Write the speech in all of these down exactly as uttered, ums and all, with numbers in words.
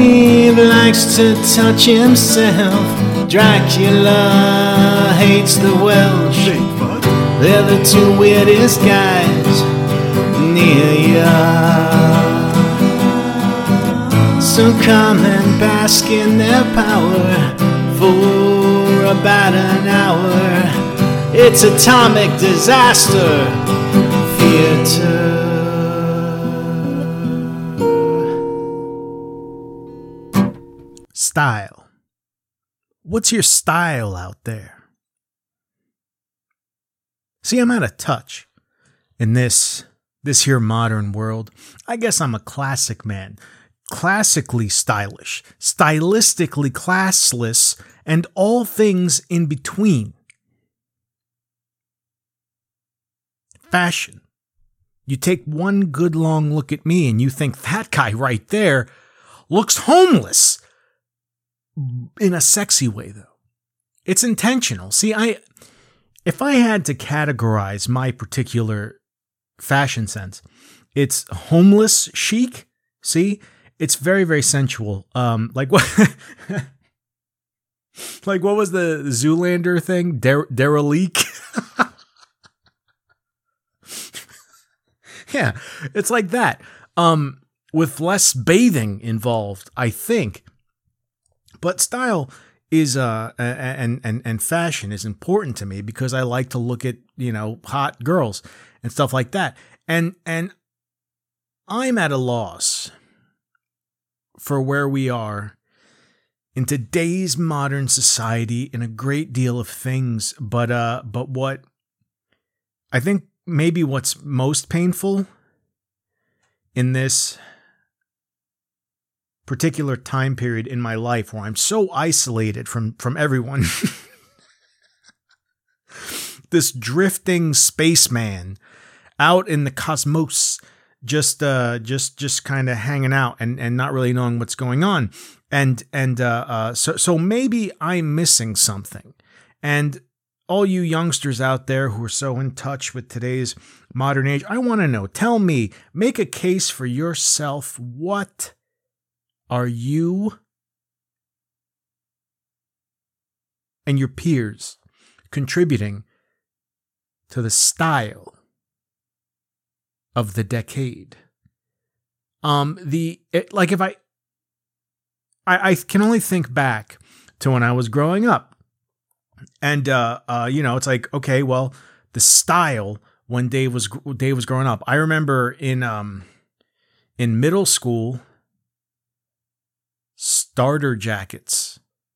Steve likes to touch himself. Dracula hates the Welsh. They're the two weirdest guys near ya. So come and bask in their power for about an hour. It's Atomic Disaster Theater. Style. What's your style out there? See, I'm out of touch in this this here modern world. I guess I'm a classic man. Classically stylish, stylistically classless, and all things in between. Fashion. You take one good long look at me and you think that guy right there looks homeless. In a sexy way, though. It's intentional. See, I if I had to categorize my particular fashion sense, it's homeless chic. See? It's very, very sensual. Um, like what? Like what was the Zoolander thing? Der- derelict. Yeah, it's like that. Um, with less bathing involved, I think. But style is uh and and and fashion is important to me because I like to look at, you know, hot girls and stuff like that. And and I'm at a loss for where we are in today's modern society in a great deal of things, but uh but what I think maybe what's most painful in this particular time period in my life where I'm so isolated from from everyone. This drifting spaceman out in the cosmos, just uh just just kind of hanging out and and not really knowing what's going on. And and uh, uh so so maybe I'm missing something. And all you youngsters out there who are so in touch with today's modern age, I want to know, tell me, make a case for yourself. What are you and your peers contributing to the style of the decade? Um, the it, like if I, I I can only think back to when I was growing up, and uh, uh, you know, it's like, okay, well, the style when Dave was Dave was growing up. I remember in um in middle school. Starter jackets.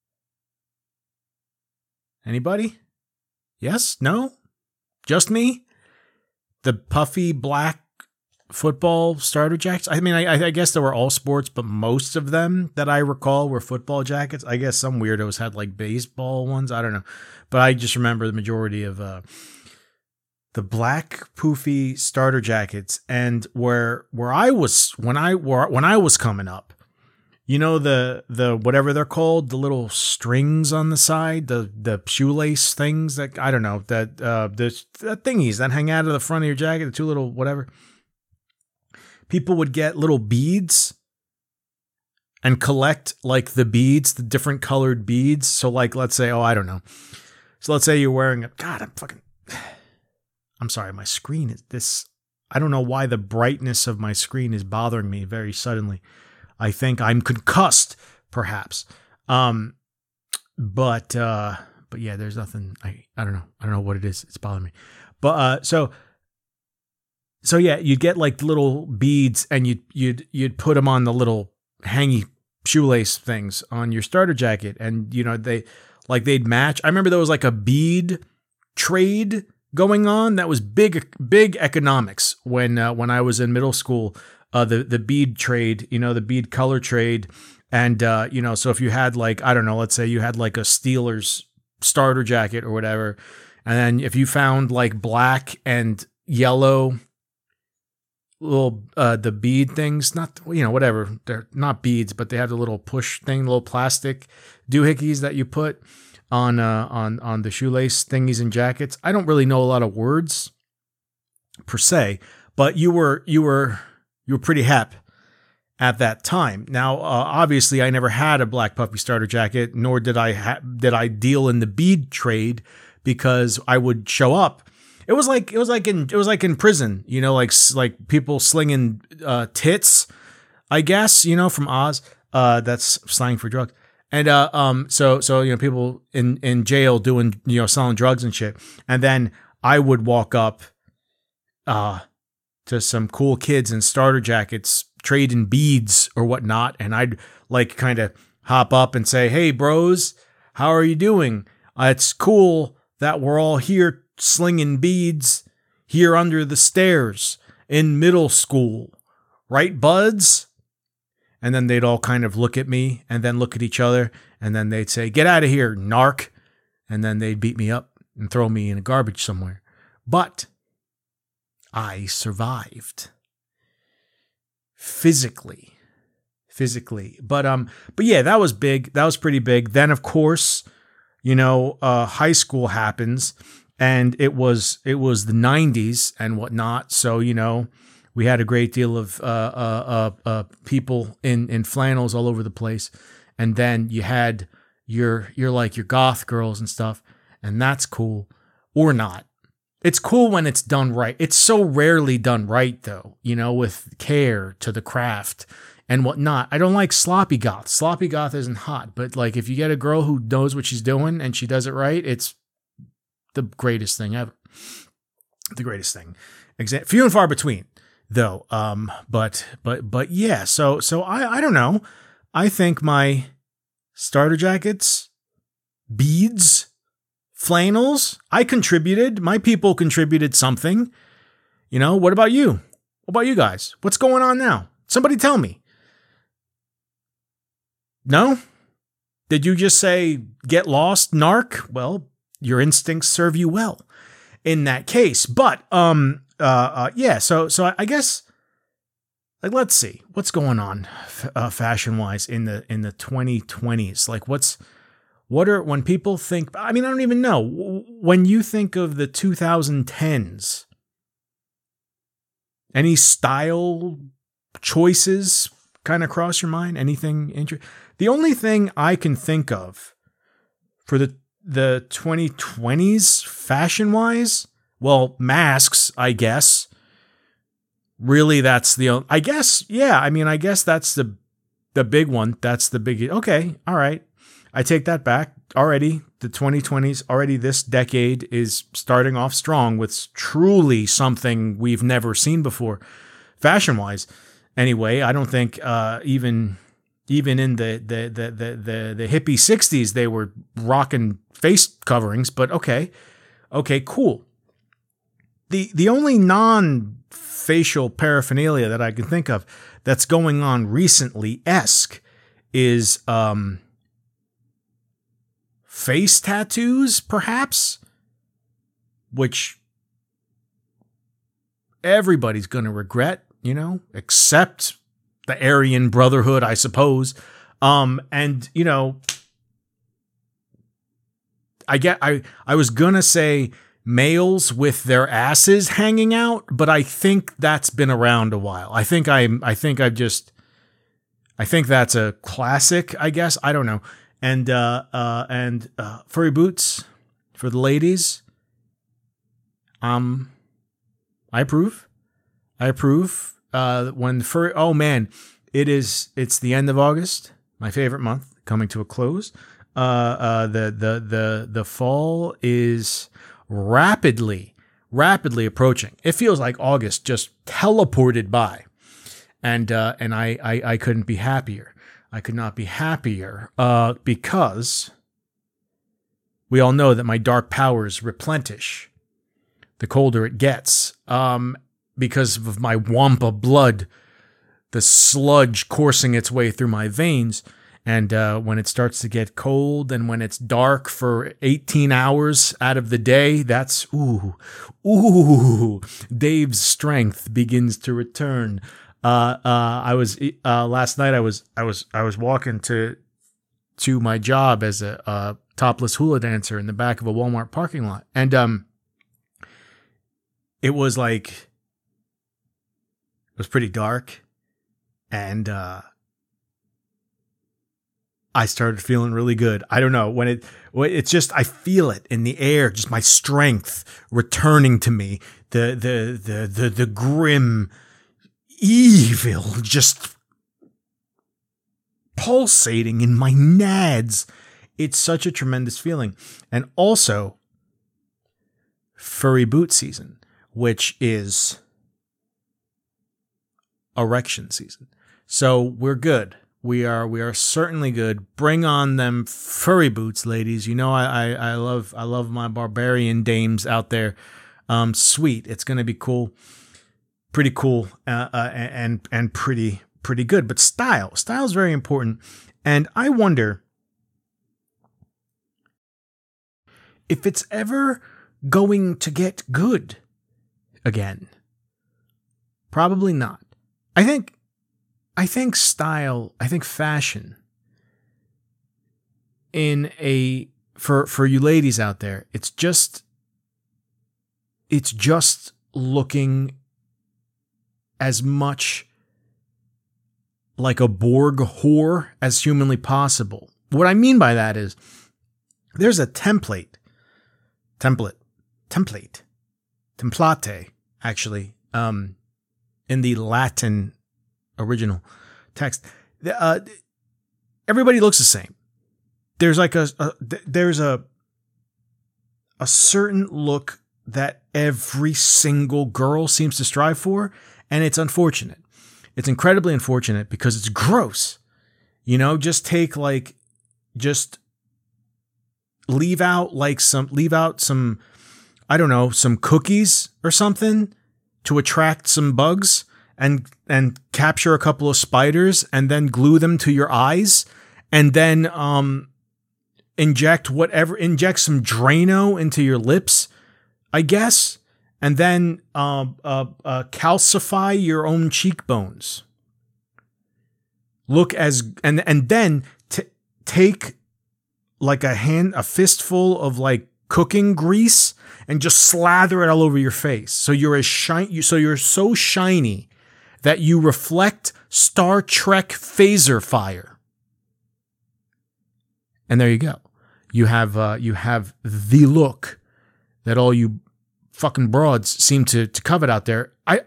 Anybody? Yes? No? Just me? The puffy black football starter jackets? I mean, I, I guess they were all sports, but most of them that I recall were football jackets. I guess some weirdos had like baseball ones. I don't know. But I just remember the majority of uh, the black poofy starter jackets. And where where I was when I were when I was coming up, you know, the the whatever they're called, the little strings on the side, the the shoelace things that, I don't know, that uh the, the thingies that hang out of the front of your jacket, the two little whatever. People would get little beads and collect like the beads, the different colored beads. So like, let's say, oh, I don't know. So let's say you're wearing a, God, I'm fucking, I'm sorry, my screen is this, I don't know why the brightness of my screen is bothering me very suddenly. I think I'm concussed, perhaps. Um, but, uh, but yeah, there's nothing, I, I don't know. I don't know what it is. It's bothering me. But, uh, so, so yeah, you'd get like little beads and you'd, you'd, you'd put them on the little hangy shoelace things on your starter jacket. And, you know, they, like they'd match. I remember there was like a bead trade going on that was big, big economics when, uh, when I was in middle school. Uh, the, the bead trade, you know, the bead color trade. And, uh, you know, so if you had like, I don't know, let's say you had like a Steelers starter jacket or whatever. And then if you found like black and yellow little, uh, the bead things, not, you know, whatever, they're not beads, but they have the little push thing, little plastic doohickeys that you put on, uh, on, on the shoelace thingies and jackets. I don't really know a lot of words per se, but you were, you were, you were pretty hep at that time. Now, uh, obviously, I never had a black puffy starter jacket, nor did I ha- did I deal in the bead trade, because I would show up. It was like it was like in it was like in prison, you know, like like people slinging uh, tits, I guess, you know, from Oz. Uh, that's slang for drugs. And uh, um, so so you know, people in in jail doing, you know, selling drugs and shit. And then I would walk up uh to some cool kids in starter jackets trading beads or whatnot, and I'd like kind of hop up and say, "Hey, bros, how are you doing? Uh, it's cool that we're all here slinging beads here under the stairs in middle school, right, buds?" And then they'd all kind of look at me and then look at each other, and then they'd say, "Get out of here, narc," and then they'd beat me up and throw me in a garbage somewhere. But I survived. Physically. Physically. But um, but yeah, that was big. That was pretty big. Then of course, you know, uh, high school happens, and it was it was the nineties and whatnot. So, you know, we had a great deal of uh, uh, uh, uh, people in, in flannels all over the place. And then you had your your like your goth girls and stuff, and that's cool. Or not. It's cool when it's done right. It's so rarely done right, though, you know, with care to the craft and whatnot. I don't like sloppy goth. Sloppy goth isn't hot, but like if you get a girl who knows what she's doing and she does it right, it's the greatest thing ever. The greatest thing. Exa- few and far between, though. Um, but but but yeah. So so I I don't know. I think my starter jackets, beads, flannels, I contributed. My people contributed something. You know, what about you? What about you guys? What's going on now? Somebody tell me. No? Did you just say, get lost, narc? Well, your instincts serve you well in that case. But, um, uh, uh yeah, so, so I guess, like, let's see, what's going on uh, fashion-wise in the, in the twenty twenties? Like, what's, What are, when people think, I mean, I don't even know. When you think of the two thousand tens, any style choices kind of cross your mind? Anything interesting? The only thing I can think of for the, the twenty twenties fashion-wise, well, masks, I guess. Really, that's the, I guess, yeah, I mean, I guess that's the, the big one. That's the big, okay, all right. I take that back. Already, the twenty twenties, already this decade is starting off strong with truly something we've never seen before, fashion-wise. Anyway, I don't think uh, even even in the the, the the the the hippie sixties they were rocking face coverings. But okay, okay, cool. The the only non-facial paraphernalia that I can think of that's going on recently-esque is um. face tattoos, perhaps, which everybody's going to regret, you know, except the Aryan Brotherhood, I suppose. Um, and, you know, I get, I, I was going to say males with their asses hanging out, but I think that's been around a while. I think I'm, I think I've just, I think that's a classic, I guess. I don't know. And uh, uh, and uh, furry boots for the ladies. Um, I approve. I approve. Uh, when the furry. Oh man, it is. It's the end of August. My favorite month, coming to a close. Uh, uh, the the the the fall is rapidly, rapidly approaching. It feels like August just teleported by, and uh, and I, I I couldn't be happier. I could not be happier uh, because we all know that my dark powers replenish the colder it gets um, because of my wampa blood, the sludge coursing its way through my veins. And uh, when it starts to get cold and when it's dark for eighteen hours out of the day, that's, ooh, ooh, Dave's strength begins to return. Uh, uh, I was, uh, last night I was, I was, I was walking to, to my job as a, uh, topless hula dancer in the back of a Walmart parking lot. And, um, it was like, it was pretty dark. And uh, I started feeling really good. I don't know when it, it's just, I feel it in the air, just my strength returning to me. The, the, the, the, the grim evil just pulsating in my nads. It's such a tremendous feeling. And also furry boot season, which is erection season. So we're good. We are we are certainly good. Bring on them furry boots, ladies. You know I I, I love I love my barbarian dames out there. Um, sweet. It's gonna be cool, pretty cool, uh, uh, and and pretty pretty good. But style, style is very important. And I wonder if it's ever going to get good again. Probably not. I think. I think style, I think fashion in a, for, for you ladies out there, it's just, it's just looking as much like a Borg whore as humanly possible. What I mean by that is there's a template, template, template, template, actually, um, in the Latin original text. Uh, everybody looks the same. There's like a, a there's a a certain look that every single girl seems to strive for, and it's unfortunate. It's incredibly unfortunate because it's gross. You know, just take like just leave out like some leave out some I don't know, some cookies or something to attract some bugs. And and capture a couple of spiders and then glue them to your eyes and then um inject whatever inject some Drano into your lips, I guess, and then uh, uh, uh, calcify your own cheekbones. Look as and and then t- take like a hand a fistful of like cooking grease and just slather it all over your face. So you're as shiny. So you're so shiny that you reflect Star Trek phaser fire. And there you go. You have uh, you have the look that all you fucking broads seem to, to covet out there. I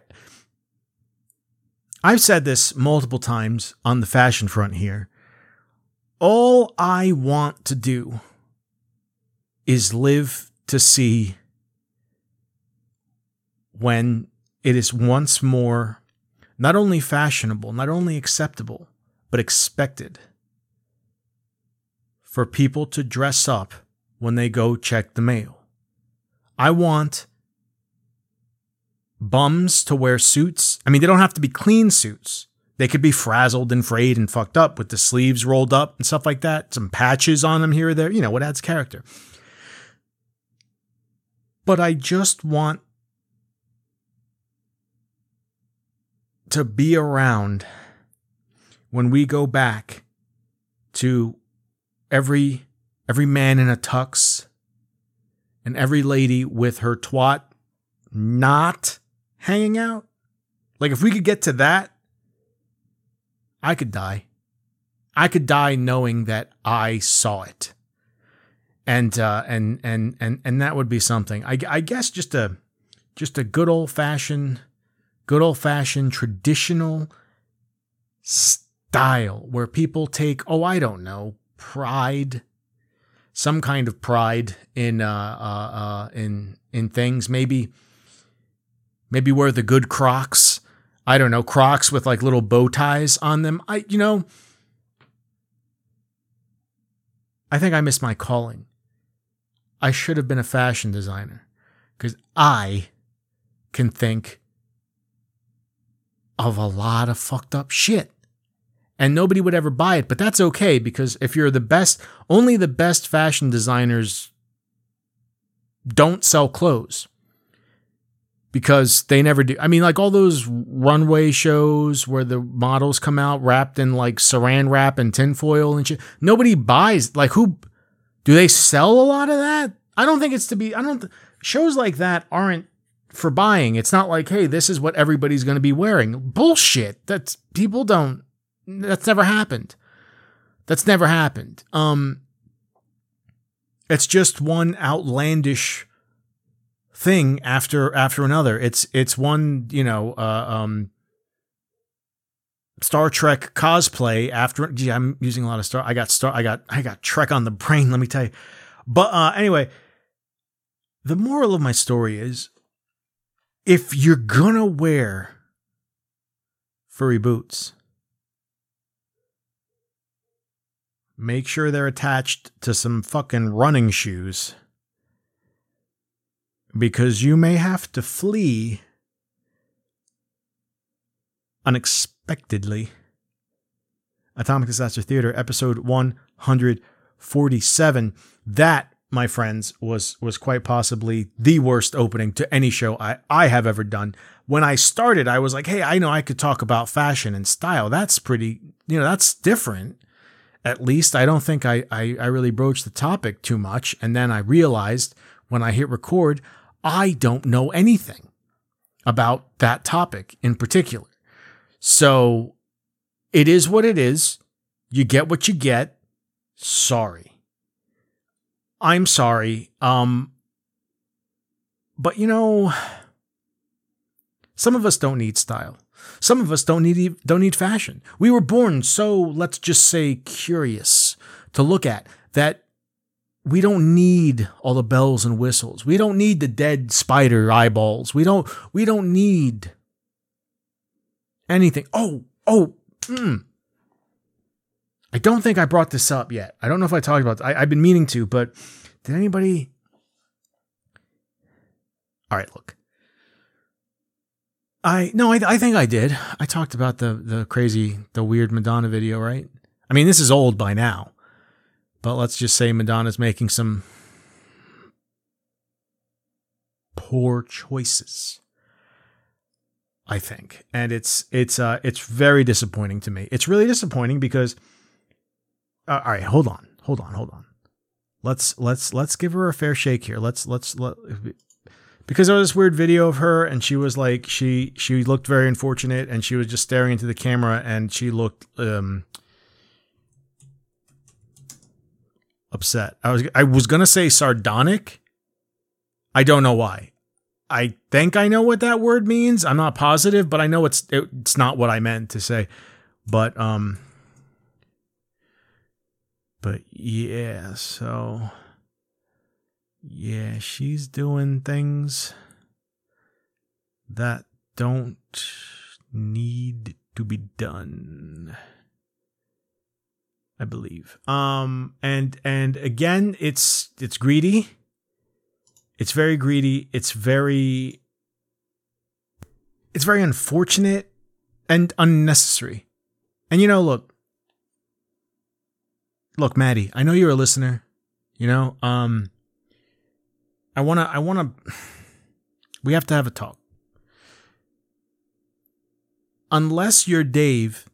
I've said this multiple times on the fashion front here. All I want to do is live to see when it is once more not only fashionable, not only acceptable, but expected for people to dress up when they go check the mail. I want bums to wear suits. I mean, they don't have to be clean suits. They could be frazzled and frayed and fucked up with the sleeves rolled up and stuff like that. Some patches on them here or there. You know, what adds character. But I just want to be around when we go back to every every man in a tux and every lady with her twat not hanging out. Like if we could get to that, I could die. I could die knowing that I saw it. And uh, and and and and that would be something. I, I guess just a just a good old fashioned Good old-fashioned traditional style where people take, oh, I don't know, pride, some kind of pride in uh, uh, uh, in in things. Maybe, maybe wear the good Crocs. I don't know, Crocs with like little bow ties on them. I, you know, I think I missed my calling. I should have been a fashion designer because I can think of a lot of fucked up shit. And nobody would ever buy it, but that's okay because if you're the best, only the best fashion designers don't sell clothes because they never do. I mean, like all those runway shows where the models come out wrapped in like saran wrap and tinfoil and shit. Nobody buys, like who, do they sell a lot of that? I don't think it's to be, I don't, shows like that aren't for buying. It's not like, hey, this is what everybody's going to be wearing. Bullshit. That's people don't. That's never happened. That's never happened. Um, it's just one outlandish thing after after another. It's it's one, you know, uh, um, Star Trek cosplay after. Gee, I'm using a lot of Star. I got Star. I got I got Trek on the brain. Let me tell you. But uh, anyway, the moral of my story is, if you're gonna wear furry boots, make sure they're attached to some fucking running shoes, because you may have to flee unexpectedly. Atomic Disaster Theater, episode one forty-seven. That, my friends, was was quite possibly the worst opening to any show I, I have ever done. When I started, I was like, hey, I know I could talk about fashion and style. That's pretty, you know, that's different. At least I don't think I, I, I really broached the topic too much. And then I realized when I hit record, I don't know anything about that topic in particular. So it is what it is. You get what you get. Sorry. I'm sorry. Um, but you know, some of us don't need style. Some of us don't need don't need fashion. We were born so, let's just say, curious to look at, that we don't need all the bells and whistles. We don't need the dead spider eyeballs. We don't we don't need anything. Oh, oh, mm. I don't think I brought this up yet. I don't know if I talked about it. I, I've been meaning to, but did anybody? All right, look. I no, I I think I did. I talked about the the crazy, the weird Madonna video, right? I mean, this is old by now, but let's just say Madonna's making some poor choices, I think, and it's it's uh it's very disappointing to me. It's really disappointing because. Uh, all right, hold on, hold on, hold on. Let's let's let's give her a fair shake here. Let's let's let. Because there was this weird video of her, and she was like, she she looked very unfortunate, and she was just staring into the camera, and she looked um, upset. I was I was gonna say sardonic. I don't know why. I think I know what that word means. I'm not positive, but I know it's it, it's not what I meant to say. But um, but yeah, so. Yeah, she's doing things that don't need to be done, I believe. Um, and and again, it's it's greedy. It's very greedy. It's very it's very unfortunate and unnecessary. And you know, look, look, Maddie, I know you're a listener. You know, um. I want to, I want to, we have to have a talk. Unless you're Dave,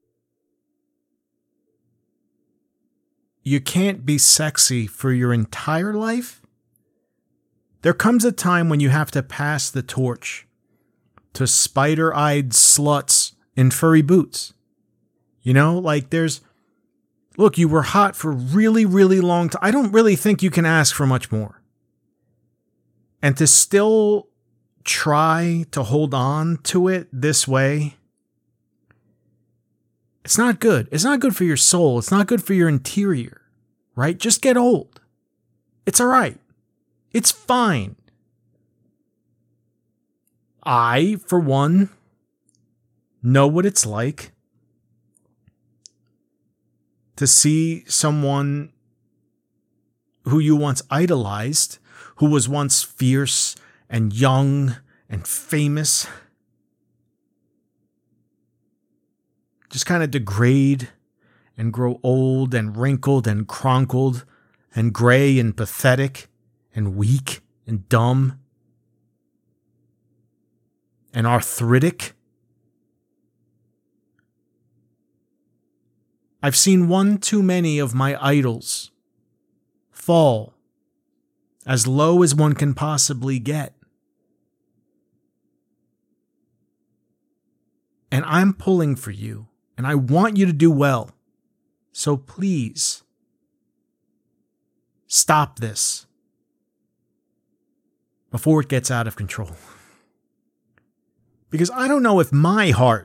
you can't be sexy for your entire life. There comes a time when you have to pass the torch to spider-eyed sluts in furry boots. You know, like there's, look, you were hot for really, really long time. I don't really think you can ask for much more. And to still try to hold on to it this way, it's not good. It's not good for your soul. It's not good for your interior, right? Just get old. It's all right. It's fine. I, for one, know what it's like to see someone who you once idolized, who was once fierce and young and famous, just kind of degrade and grow old and wrinkled and cronkled and gray and pathetic and weak and dumb and arthritic. I've seen one too many of my idols fall as low as one can possibly get. And I'm pulling for you. And I want you to do well. So please, stop this before it gets out of control. Because I don't know if my heart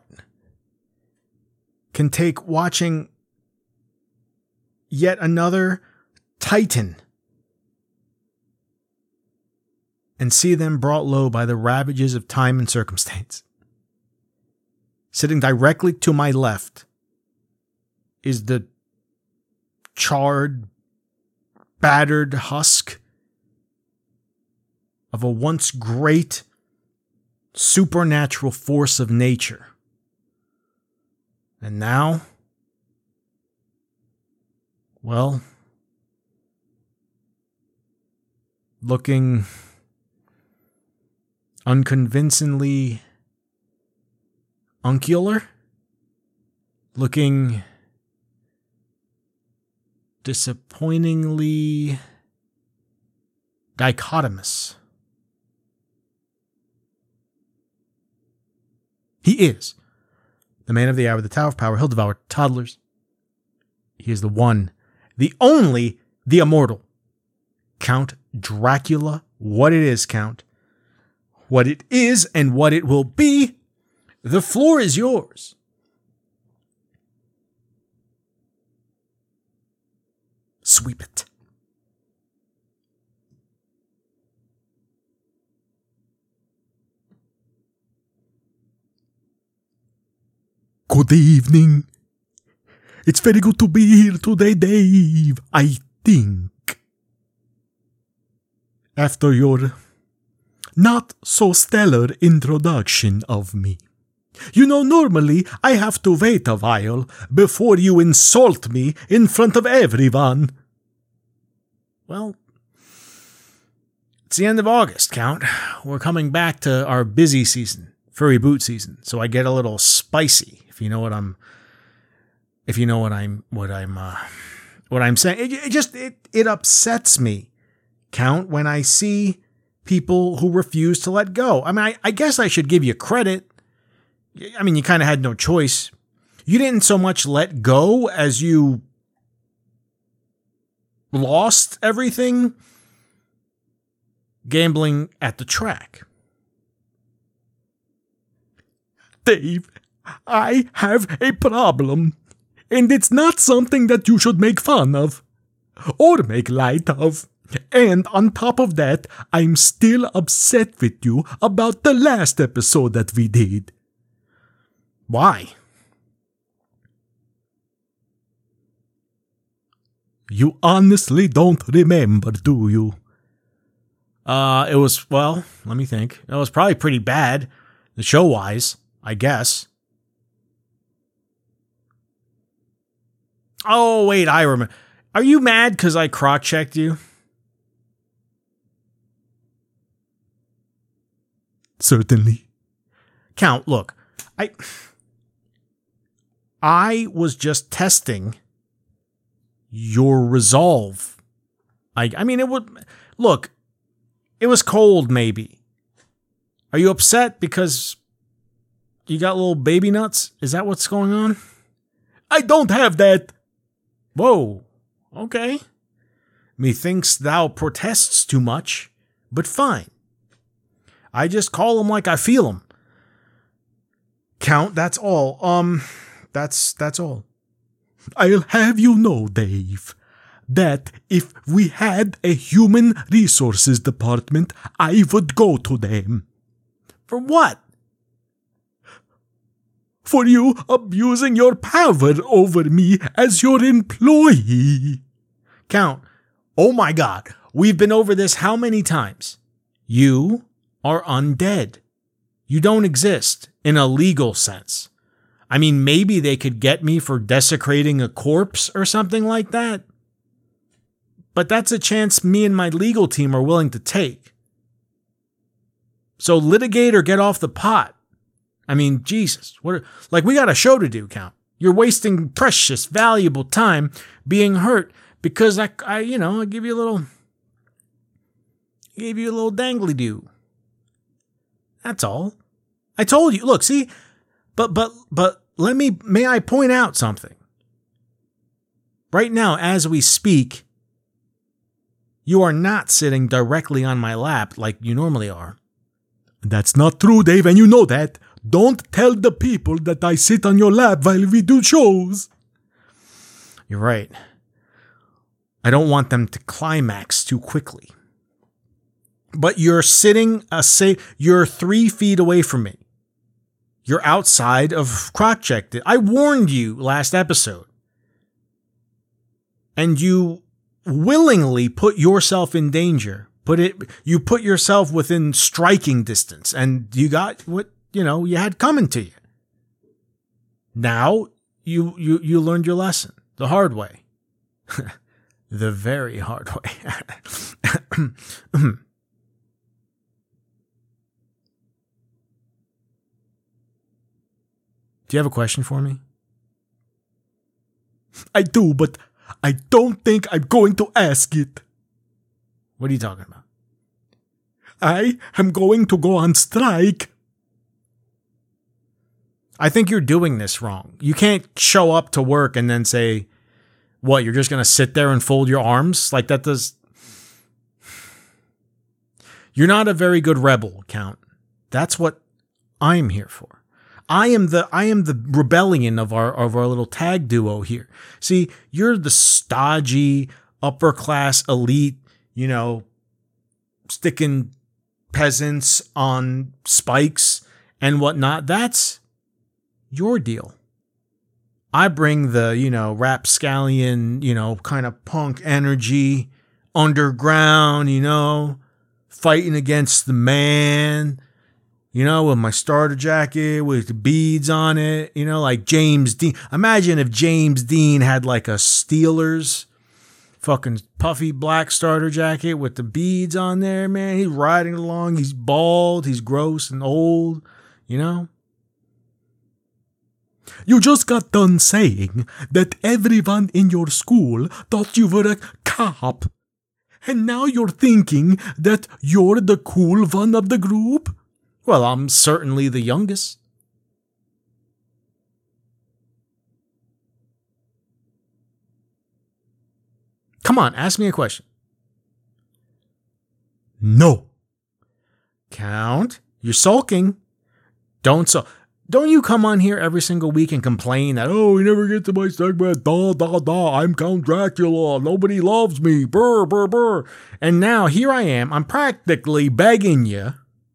can take watching yet another titan and see them brought low by the ravages of time and circumstance. Sitting directly to my left is the charred, battered husk of a once great supernatural force of nature. And now, well, looking unconvincingly uncular, looking disappointingly dichotomous. He is the man of the hour, the tower of power. He'll devour toddlers. He is the one, the only, the immortal. Count Dracula. What it is, Count. What it is and what it will be. The floor is yours. Sweep it. Good evening. It's very good to be here today, Dave. I think. After your not so stellar introduction of me. You know, normally I have to wait a while before you insult me in front of everyone. Well, it's the end of August, Count. We're coming back to our busy season, furry boot season, so I get a little spicy, if you know what I'm, if you know what I'm, what I'm, uh, what I'm saying. It, it just, it, it upsets me, Count, when I see people who refuse to let go. I mean, I, I guess I should give you credit. I mean, you kind of had no choice. You didn't so much let go as you lost everything gambling at the track. Dave, I have a problem, and it's not something that you should make fun of or make light of. And on top of that, I'm still upset with you about the last episode that we did. Why? You honestly don't remember, do you? Uh, it was, well, let me think. It was probably pretty bad, the show-wise, I guess. Oh, wait, I remember. Are you mad because I cross-checked you? Certainly. Count, look, I... I was just testing your resolve. I I mean, it would... Look, it was cold, maybe. Are you upset because you got little baby nuts? Is that what's going on? I don't have that. Whoa. Okay. Methinks thou protests too much, but fine. I just call them like I feel them. Count, that's all. Um... That's that's all. I'll have you know, Dave, that if we had a human resources department, I would go to them. For what? For you abusing your power over me as your employee. Count, oh my God, we've been over this how many times? You are undead. You don't exist in a legal sense. I mean, maybe they could get me for desecrating a corpse or something like that. But that's a chance me and my legal team are willing to take. So litigate or get off the pot. I mean, Jesus, what? Like, we got a show to do, Count. You're wasting precious, valuable time being hurt because I, I you know, I give you a little, gave you a little dangly-do. That's all. I told you. Look, see, But, but, but let me, may I point out something? Right now, as we speak, you are not sitting directly on my lap like you normally are. That's not true, Dave, and you know that. Don't tell the people that I sit on your lap while we do shows. You're right. I don't want them to climax too quickly. But you're sitting, a say, you're three feet away from me. You're outside of Croc Check. I warned you last episode. And you willingly put yourself in danger. Put it, you put yourself within striking distance, and you got what, you know, you had coming to you. Now you, you, you learned your lesson the hard way. The very hard way. Do you have a question for me? I do, but I don't think I'm going to ask it. What are you talking about? I am going to go on strike. I think you're doing this wrong. You can't show up to work and then say, what, you're just going to sit there and fold your arms? Like that does... You're not a very good rebel, Count. That's what I'm here for. I am the I am the rebellion of our of our little tag duo here. See, you're the stodgy, upper class elite, you know, sticking peasants on spikes and whatnot. That's your deal. I bring the, you know, rapscallion, you know, kind of punk energy, underground, you know, fighting against the man. You know, with my starter jacket with the beads on it, you know, like James Dean. Imagine if James Dean had like a Steelers fucking puffy black starter jacket with the beads on there, man. He's riding along. He's bald. He's gross and old, you know. You just got done saying that everyone in your school thought you were a cop. And now you're thinking that you're the cool one of the group? Well, I'm certainly the youngest. Come on, ask me a question. No. Count, you're sulking. Don't sulk. Don't you come on here every single week and complain that, oh, we never get to my segment, da, da, da, I'm Count Dracula, nobody loves me, brr, brr, brr. And now here I am, I'm practically begging you.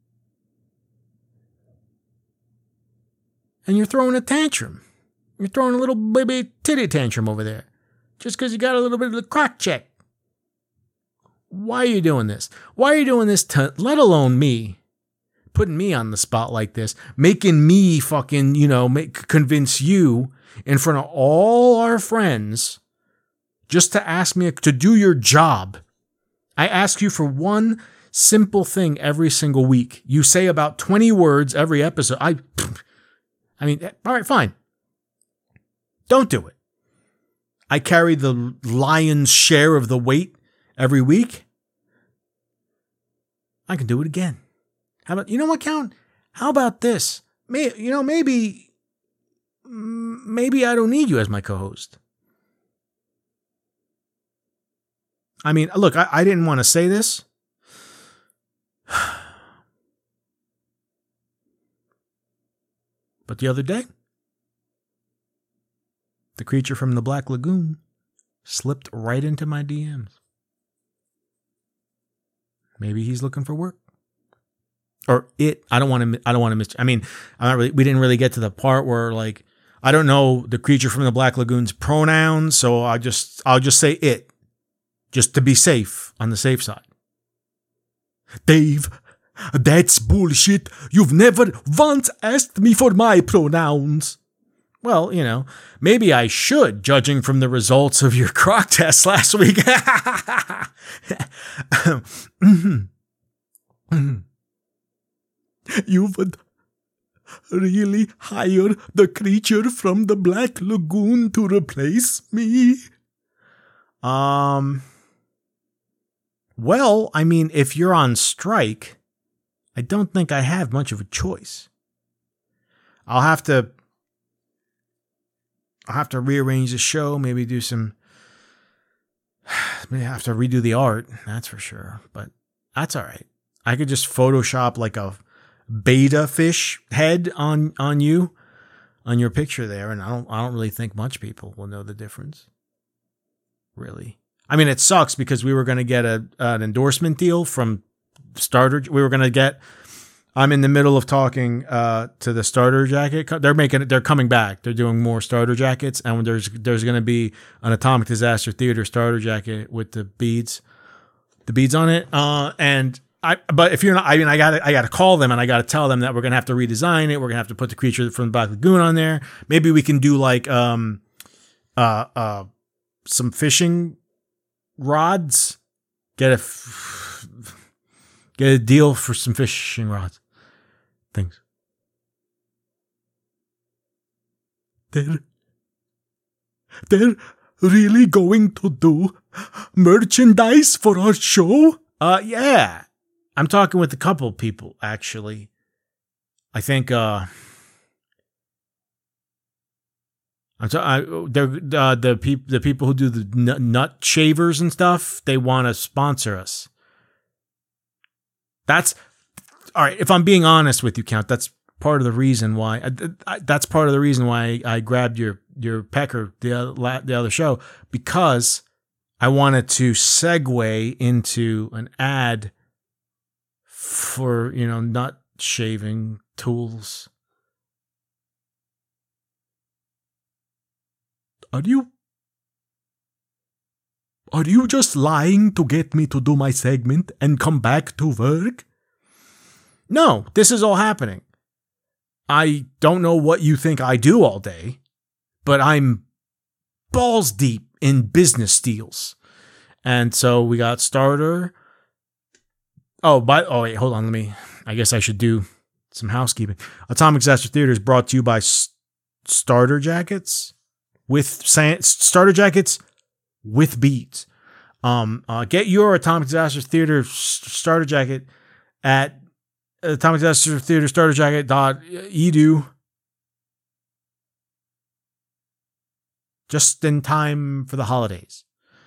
And you're throwing a tantrum. You're throwing a little baby titty tantrum over there. Just because you got a little bit of the Croc Check. Why are you doing this? Why are you doing this to, let alone me? Putting me on the spot like this. Making me fucking, you know, make convince you in front of all our friends just to ask me to do your job. I ask you for one simple thing every single week. You say about twenty words every episode. I... I mean, all right, fine. Don't do it. I carry the lion's share of the weight every week. I can do it again. How about, you know what, Count? How about this? May, you know, maybe, maybe I don't need you as my co-host. I mean, look, I, I didn't want to say this. But the other day, the creature from the Black Lagoon slipped right into my D Ms. Maybe he's looking for work. Or it. I don't want to. I don't want to miss. I mean, I'm not really. We didn't really get to the part where, like, I don't know the creature from the Black Lagoon's pronouns, so I just. I'll just say it, just to be safe on the safe side. Dave. That's bullshit. You've never once asked me for my pronouns. Well, you know, maybe I should, judging from the results of your croc test last week. You would really hire the creature from the Black Lagoon to replace me? Um, well, I mean, if you're on strike, I don't think I have much of a choice. I'll have to I'll have to rearrange the show, maybe do some maybe I have to redo the art, that's for sure. But that's all right. I could just Photoshop like a beta fish head on on you, on your picture there, and I don't I don't really think much people will know the difference. Really. I mean, it sucks because we were going to get a an endorsement deal from Starter. We were going to get I'm in the middle of talking uh, to the starter jacket. They're making it. They're coming back. They're doing more starter jackets, and there's there's going to be an Atomic Disaster Theater starter jacket with the beads, the beads on it. Uh, and I, but if you're not, I mean, I got I got to call them and I got to tell them that we're going to have to redesign it. We're going to have to put the creature from the Black Lagoon on there. Maybe we can do like um, uh, uh, some fishing rods. Get a f- get a deal for some fishing rods. Things. They're, they're really going to do merchandise for our show? Uh, yeah. I'm talking with a couple of people, actually. I think, uh, I'm t- I, they're, uh, the, peop- the people who do the n- nut shavers and stuff, they want to sponsor us. That's, all right, if I'm being honest with you, Count, that's part of the reason why. I, I, that's part of the reason why I grabbed your your pecker the other, the other show, because I wanted to segue into an ad for, you know, nut shaving tools. Are you Are you just lying to get me to do my segment and come back to work? No, this is all happening. I don't know what you think I do all day, but I'm balls deep in business deals. And so we got starter. Oh, by oh wait, hold on. Let me. I guess I should do some housekeeping. Atomic Disaster Theater is brought to you by S- starter jackets with san- starter jackets with beads. Um, uh, get your Atomic Disaster Theater s- starter jacket at Atomic Disaster Theater starter jacket dot edu. Just in time for the holidays.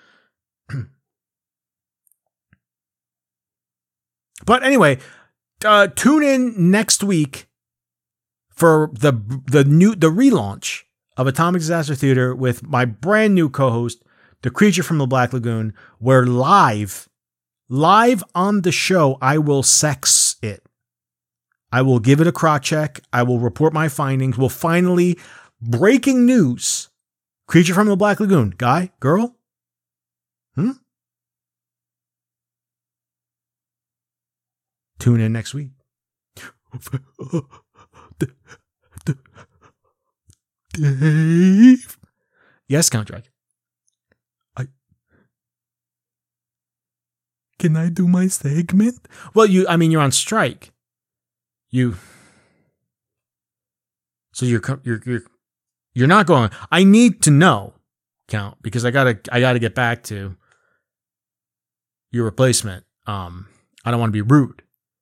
But anyway, uh, tune in next week for the the new the relaunch of Atomic Disaster Theater with my brand new co-host, the Creature from the Black Lagoon, where live, live on the show, I will sex it. I will give it a croc check. I will report my findings. We'll finally, breaking news, Creature from the Black Lagoon, guy, girl, hmm? Tune in next week. Dave? Yes, Count Dragon. I Can I do my segment? Well, you, I mean, you're on strike. You, so you're, you're, you're, you're not going, I need to know, Count, because I gotta, I gotta get back to your replacement. Um, I don't want to be rude.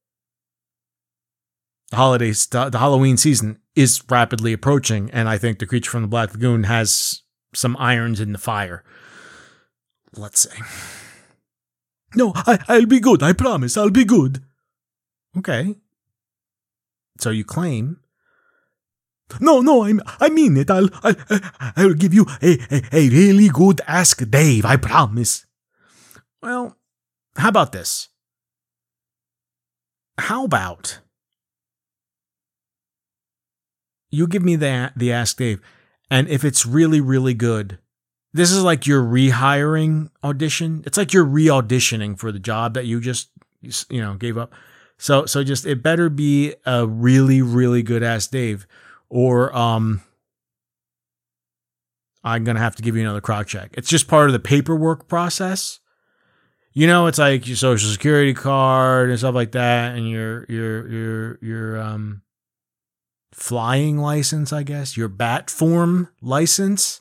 The holidays, the Halloween season is rapidly approaching, and I think the Creature from the Black Lagoon has some irons in the fire. Let's say. No, I, I'll be good. I promise. I'll be good. Okay. So you claim. No, no, I, I mean it. I'll, I'll, I'll give you a, a, a really good Ask Dave. I promise. Well, how about this? How about you give me the the Ask Dave, and if it's really, really good, this is like your rehiring audition. It's like you're re-auditioning for the job that you just, you know, gave up. So, so just, it better be a really, really good Ask Dave, or um, I'm going to have to give you another croc check. It's just part of the paperwork process. You know, it's like your social security card and stuff like that, and your, your, your, your, um, flying license, I guess, your bat form license,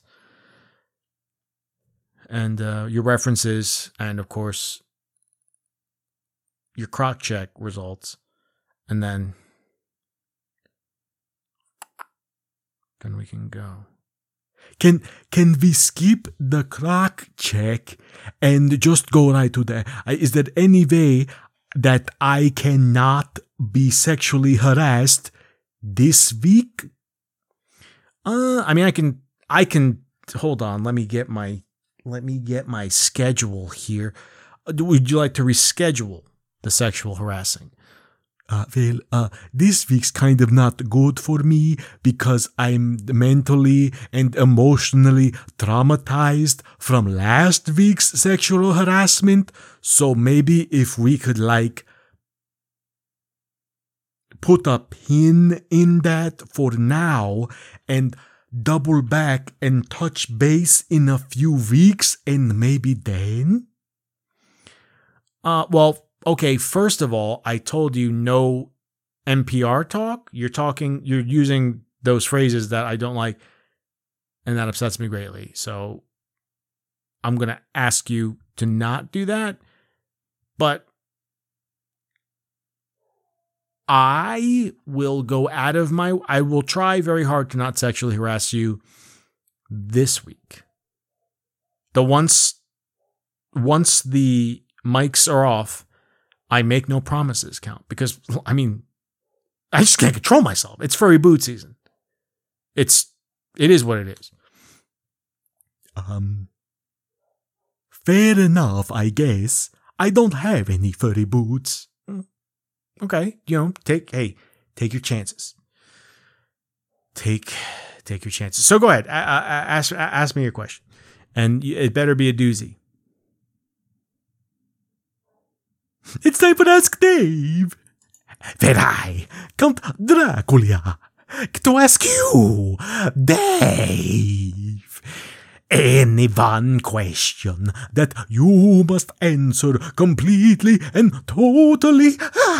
and uh, your references, and of course, your croc check results, and then then we can go. Can can we skip the clock check and just go right to the... Is there any way that I cannot be sexually harassed this week? Uh, I mean, I can, I can, hold on, let me get my, let me get my schedule here. Would you like to reschedule the sexual harassing? Uh, well, uh, this week's kind of not good for me because I'm mentally and emotionally traumatized from last week's sexual harassment. So maybe if we could, like, put a pin in that for now and double back and touch base in a few weeks and maybe then? Uh, well, okay, first of all, I told you no N P R talk. You're talking, you're using those phrases that I don't like, and that upsets me greatly. So I'm going to ask you to not do that. But I will go out of my, I will try very hard to not sexually harass you this week. The once, once the mics are off, I make no promises, Count, because, I mean, I just can't control myself. It's furry boot season. It's, it is what it is. Um, fair enough, I guess. I don't have any furry boots. Okay, you know, take, hey, take your chances. Take, take your chances. So go ahead, a- a- ask, ask me a question, and it better be a doozy. It's time for Ask Dave. Where I, Count Dracula, to ask you, Dave, any one question that you must answer completely and totally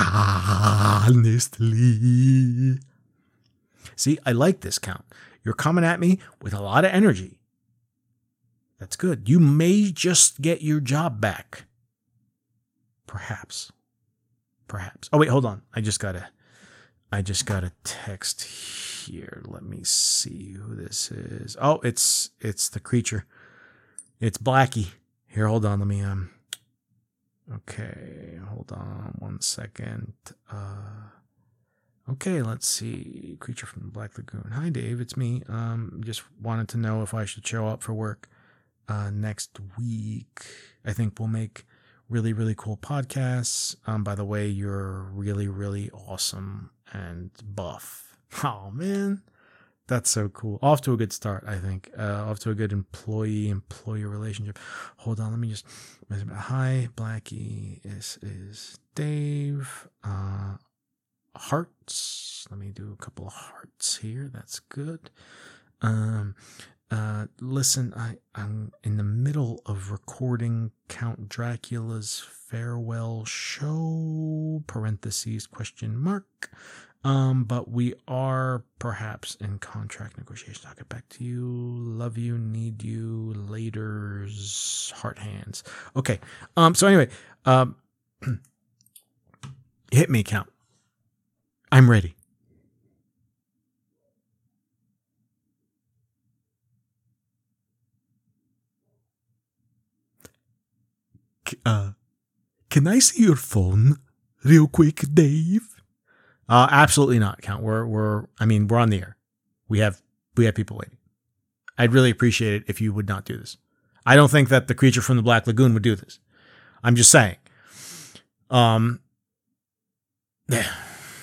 honestly. See, I like this, Count. You're coming at me with a lot of energy. That's good. You may just get your job back. Perhaps. Perhaps. Oh, wait, hold on. I just got a, I just got a text here. Let me see who this is. Oh, it's, it's the creature. It's Blackie. Here, hold on. Let me, um, okay, hold on one second. Uh, okay, let's see. Creature from the Black Lagoon. Hi, Dave. It's me. Um, just wanted to know if I should show up for work, uh, next week. I think we'll make really, really cool podcasts. Um, by the way, you're really, really awesome and buff. Oh, man. That's so cool. Off to a good start, I think. Uh, off to a good employee-employer relationship. Hold on, let me just... Hi, Blackie. This is Dave. Uh, hearts. Let me do a couple of hearts here. That's good. Um... Uh, listen, I, I'm in the middle of recording Count Dracula's farewell show, parentheses, question mark. Um, but we are perhaps in contract negotiations. I'll get back to you. Love you, need you, laters, heart hands. Okay. Um, so anyway, um, hit me, Count. I'm ready. Uh, can I see your phone real quick, Dave? Uh, absolutely not, Count. We're, we're, I mean, we're on the air. We have, we have people waiting. I'd really appreciate it if you would not do this. I don't think that the creature from the Black Lagoon would do this. I'm just saying. Um, yeah.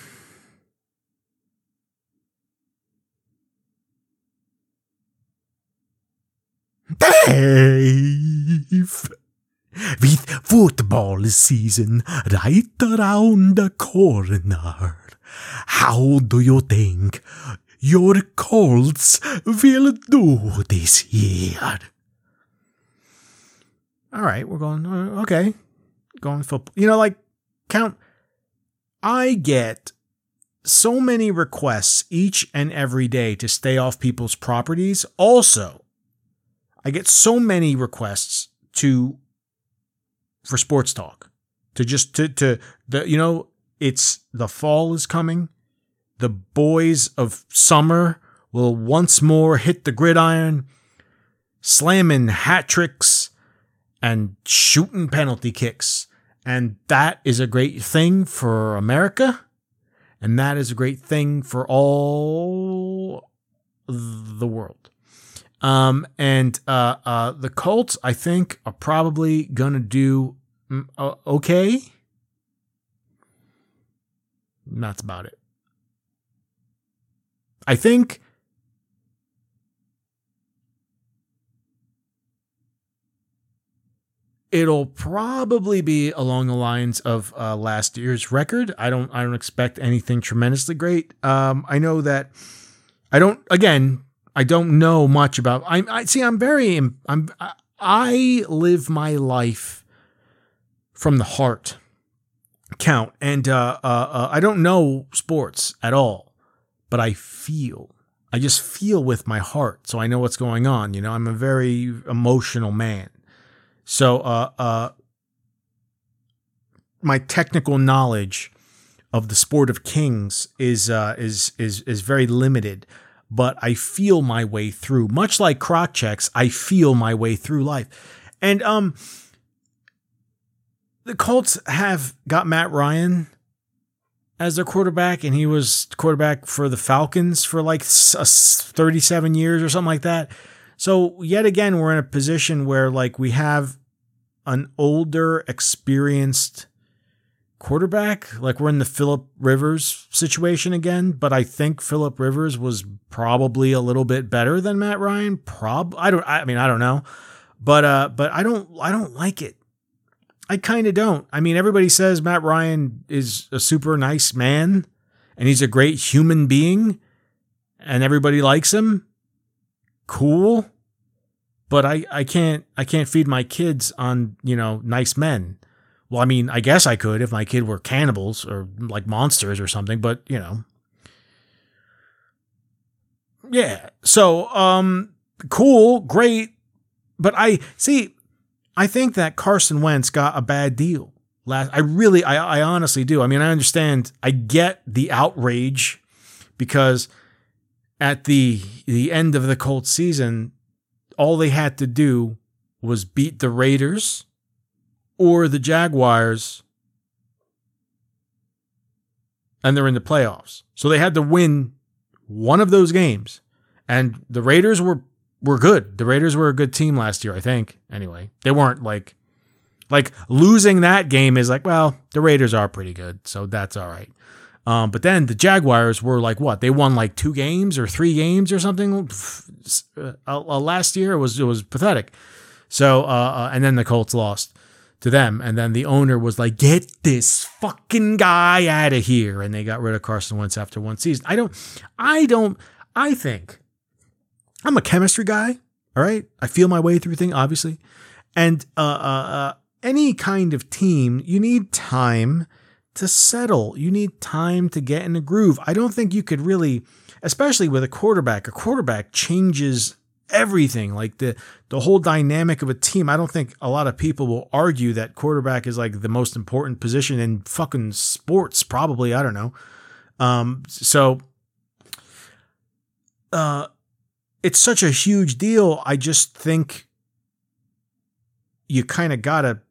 Dave! With football season right around the corner, how do you think your Colts will do this year? All right, we're going, uh, okay, going football. You know, like, Count, I get so many requests each and every day to stay off people's properties. Also, I get so many requests to for sports talk, to just to to the you know it's the fall is coming, the boys of summer will once more hit the gridiron, slamming hat tricks and shooting penalty kicks. And that is a great thing for America. And that is a great thing for all the world. Um, and uh, uh, the Colts, I think, are probably going to do uh, okay. That's about it. I think it'll probably be along the lines of uh, last year's record. I don't. I don't expect anything tremendously great. Um, I know that. I don't. Again, I don't know much about. I. I see. I'm very. I'm. I live my life from the heart. Count and uh, uh, uh, I don't know sports at all, but I feel. I just feel with my heart, so I know what's going on. You know, I'm a very emotional man. So, uh, uh, my technical knowledge of the sport of kings is uh, is is is very limited, but I feel my way through. Much like croc checks, I feel my way through life, and um, the Colts have got Matt Ryan as their quarterback, and he was quarterback for the Falcons for like thirty-seven years or something like that. So yet again, we're in a position where like we have an older, experienced quarterback. Like we're in the Phillip Rivers situation again, but I think Phillip Rivers was probably a little bit better than Matt Ryan. Prob I don't. I mean, I don't know, but uh, but I don't. I don't like it. I kind of don't. I mean, everybody says Matt Ryan is a super nice man, and he's a great human being, and everybody likes him. Cool. But I, I can't I can't feed my kids on, you know, nice men. Well, I mean, I guess I could if my kid were cannibals or like monsters or something, but you know. Yeah. So, um, cool, great. But I see, I think that Carson Wentz got a bad deal. Last I really I, I honestly do. I mean, I understand, I get the outrage because at the the end of the Colts season, all they had to do was beat the Raiders or the Jaguars, and they're in the playoffs. So they had to win one of those games. And the Raiders were were good. The Raiders were a good team last year, I think. Anyway, they weren't like like losing that game is like, well, the Raiders are pretty good, so that's all right. Um, but then the Jaguars were like, what? They won like two games or three games or something uh, uh, last year. It was it was pathetic. So uh, uh, and then the Colts lost to them, and then the owner was like, "Get this fucking guy out of here," and they got rid of Carson Wentz after one season. I don't, I don't, I think I'm a chemistry guy. All right, I feel my way through things, obviously, and uh, uh, uh, any kind of team, you need time to settle. You need time to get in the groove. I don't think you could really, especially with a quarterback, a quarterback changes everything. Like the, the whole dynamic of a team. I don't think a lot of people will argue that quarterback is like the most important position in fucking sports, probably. I don't know. Um, so, uh, it's such a huge deal. I just think you kind of gotta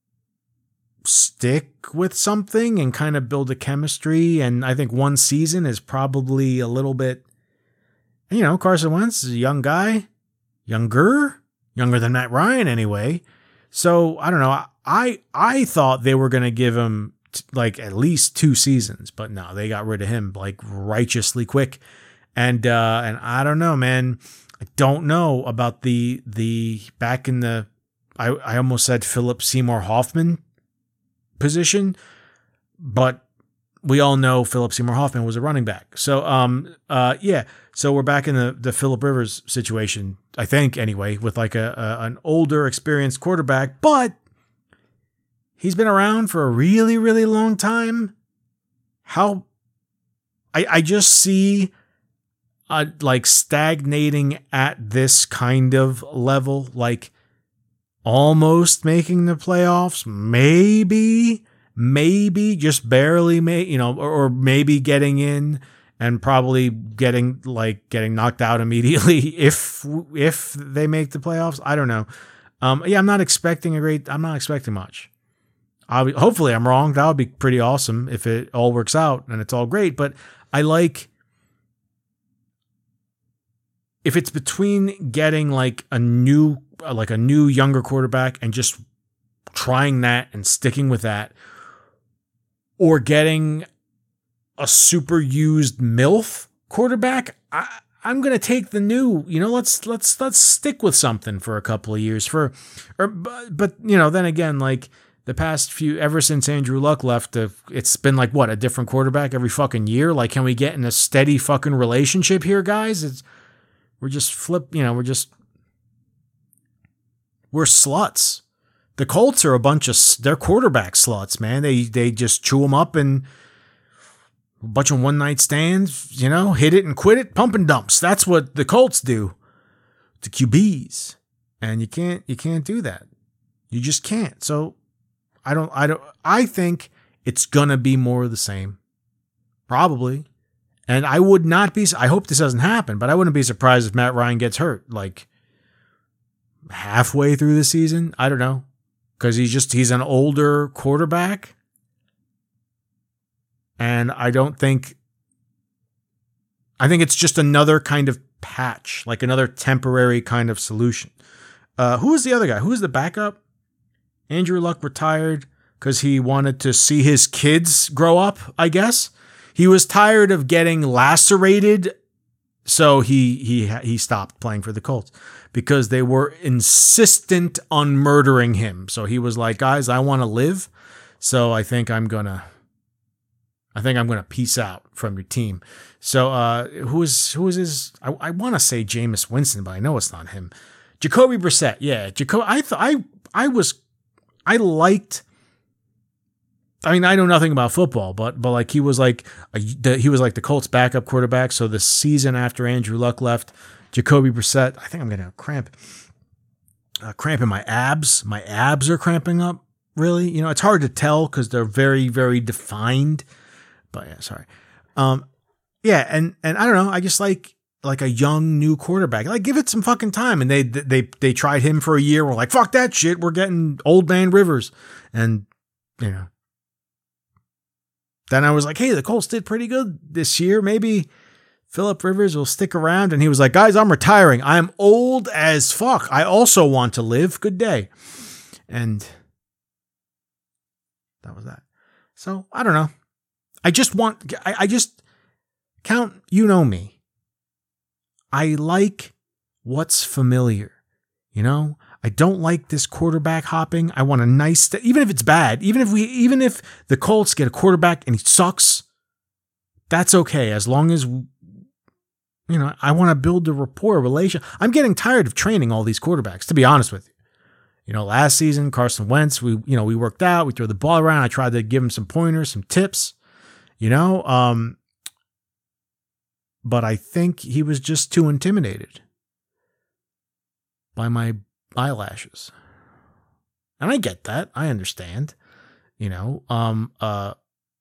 stick with something and kind of build a chemistry. And I think one season is probably a little bit, you know, Carson Wentz is a young guy, younger, younger than Matt Ryan anyway. So I don't know. I, I thought they were going to give him t- like at least two seasons, but no, they got rid of him like righteously quick. And, uh, and I don't know, man, I don't know about the, the back in the, I, I almost said Philip Seymour Hoffman position, but we all know Philip Seymour Hoffman was a running back. So, um, uh, yeah. So we're back in the, the Phillip Rivers situation, I think anyway, with like a, a, an older experienced quarterback, but he's been around for a really, really long time. How I, I just see uh, like stagnating at this kind of level, like almost making the playoffs, maybe, maybe just barely, may, you know, or, or maybe getting in and probably getting like getting knocked out immediately if if they make the playoffs. I don't know. Um, yeah, I'm not expecting a great. I'm not expecting much. I'll be, hopefully, I'm wrong. That would be pretty awesome if it all works out and it's all great. But I like if it's between getting like a new like a new younger quarterback and just trying that and sticking with that, or getting a super used MILF quarterback. I, I'm gonna take the new. You know, let's let's let's stick with something for a couple of years. For, or but, but you know, then again, like the past few, ever since Andrew Luck left, uh, it's been like what, a different quarterback every fucking year. Like, can we get in a steady fucking relationship here, guys? It's we're just flip. You know, we're just we're sluts. The Colts are a bunch of they're quarterback sluts, man. They they just chew them up and. A bunch of one-night stands, you know, hit it and quit it, pump and dumps. That's what the Colts do to Q Bs. And you can't you can't do that. You just can't. So I don't I don't I think it's gonna be more of the same. Probably. And I would not be I hope this doesn't happen, but I wouldn't be surprised if Matt Ryan gets hurt like halfway through the season. I don't know. Because he's just he's an older quarterback. And I don't think, I think it's just another kind of patch, like another temporary kind of solution. Uh, who was the other guy? Who was the backup? Andrew Luck retired because he wanted to see his kids grow up, I guess. He was tired of getting lacerated, so he he he stopped playing for the Colts because they were insistent on murdering him. So he was like, guys, I want to live, so I think I'm going to, I think I'm going to peace out from your team. So uh, who is who is his? I, I want to say Jameis Winston, but I know it's not him. Jacoby Brissett, yeah, Jacoby. I th- I I was I liked. I mean, I know nothing about football, but but like he was like a, the, he was like the Colts' backup quarterback. So the season after Andrew Luck left, Jacoby Brissett. I think I'm going to cramp, uh, cramp in my abs. My abs are cramping up. Really, you know, it's hard to tell because they're very very defined. But yeah, sorry. Um, yeah, and and I don't know. I just like like a young new quarterback. Like, give it some fucking time. And they they they tried him for a year. We're like, fuck that shit. We're getting old man Rivers. And you know, then I was like, hey, the Colts did pretty good this year. Maybe Phillip Rivers will stick around. And he was like, guys, I'm retiring. I'm old as fuck. I also want to live. Good day. And that was that. So I don't know. I just want, I, I just, Count, you know me. I like what's familiar, you know? I don't like this quarterback hopping. I want a nice, st- even if it's bad, even if we, even if the Colts get a quarterback and he sucks, that's okay. As long as, you know, I want to build a rapport, a relation. I'm getting tired of training all these quarterbacks, to be honest with you. You know, last season, Carson Wentz, we, you know, we worked out, we threw the ball around. I tried to give him some pointers, some tips. You know, um, but I think he was just too intimidated by my eyelashes. And I get that. I understand, you know, um, uh,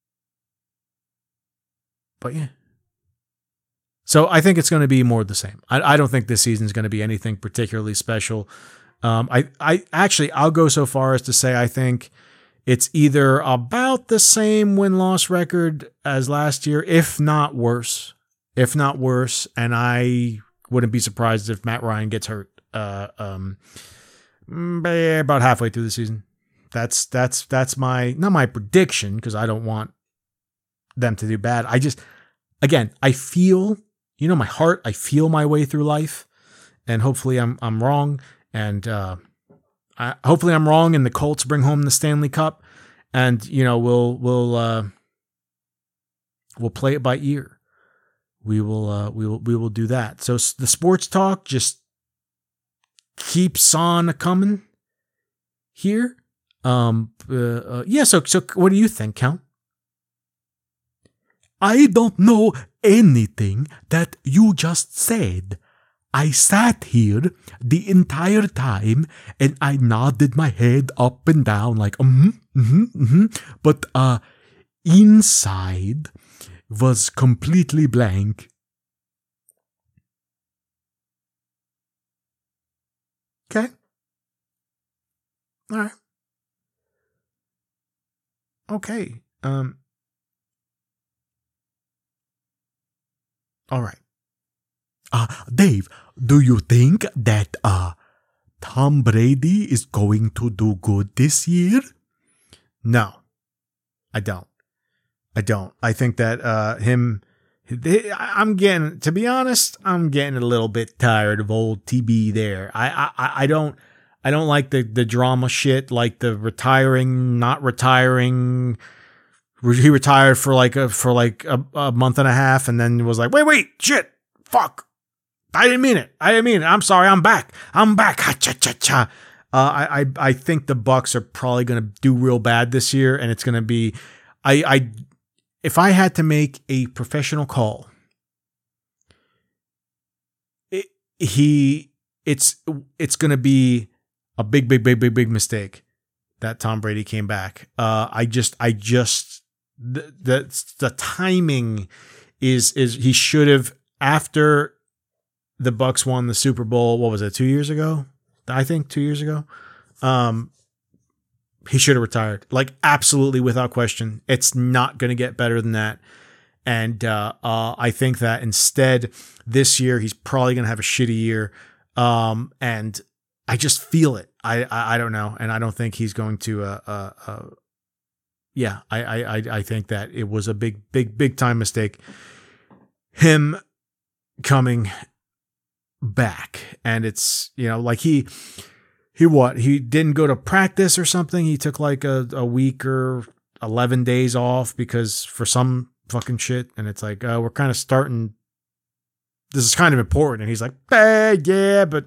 but yeah. So I think it's going to be more of the same. I, I don't think this season is going to be anything particularly special. Um, I, I actually, I'll go so far as to say, I think it's either about the same win-loss record as last year, if not worse, if not worse. And I wouldn't be surprised if Matt Ryan gets hurt uh, um, about halfway through the season. That's that's that's my not my prediction because I don't want them to do bad. I just, again, I feel, you know, my heart. I feel my way through life, and hopefully I'm I'm wrong. And uh, I, hopefully I'm wrong, and the Colts bring home the Stanley Cup, and you know we'll we'll uh, we'll play it by ear. We will uh, we will we will do that. So the sports talk just keeps on coming here. Um, uh, uh, yeah. So so what do you think, Count? I don't know anything that you just said. I sat here the entire time and I nodded my head up and down like, mm-hmm, mm-hmm, mm-hmm. But uh, inside, was completely blank. Okay. All right. Okay. Um. All right. Uh, Dave, do you think that uh, Tom Brady is going to do good this year? No, I don't. I don't. I think that uh, him. They, I'm getting, to be honest, I'm getting a little bit tired of old T B there. I, I, I don't, I don't like the the drama shit, like the retiring, not retiring. He retired for like a for like a, a month and a half, and then was like, wait, wait, shit, fuck, I didn't mean it. I didn't mean it. I'm sorry. I'm back. I'm back. Ha, cha, cha, cha. Uh, I, I, I think the Bucks are probably going to do real bad this year, and it's going to be, I, I. If I had to make a professional call, it, he, it's, it's going to be a big, big, big, big, big mistake that Tom Brady came back. Uh, I just, I just, the, the, the timing is, is he should have, after the Bucks won the Super Bowl, what was it, two years ago? I think two years ago. Um, He should have retired, like absolutely without question. It's not going to get better than that. And uh, uh, I think that instead this year, he's probably going to have a shitty year. Um, and I just feel it. I, I, I don't know. And I don't think he's going to, uh, uh, uh yeah, I, I, I, I think that it was a big, big, big time mistake. Him coming back. And it's, you know, like he, He what? He didn't go to practice or something. He took like a, a week or eleven days off because for some fucking shit. And it's like, uh, we're kind of starting. This is kind of important. And he's like, eh, yeah, but.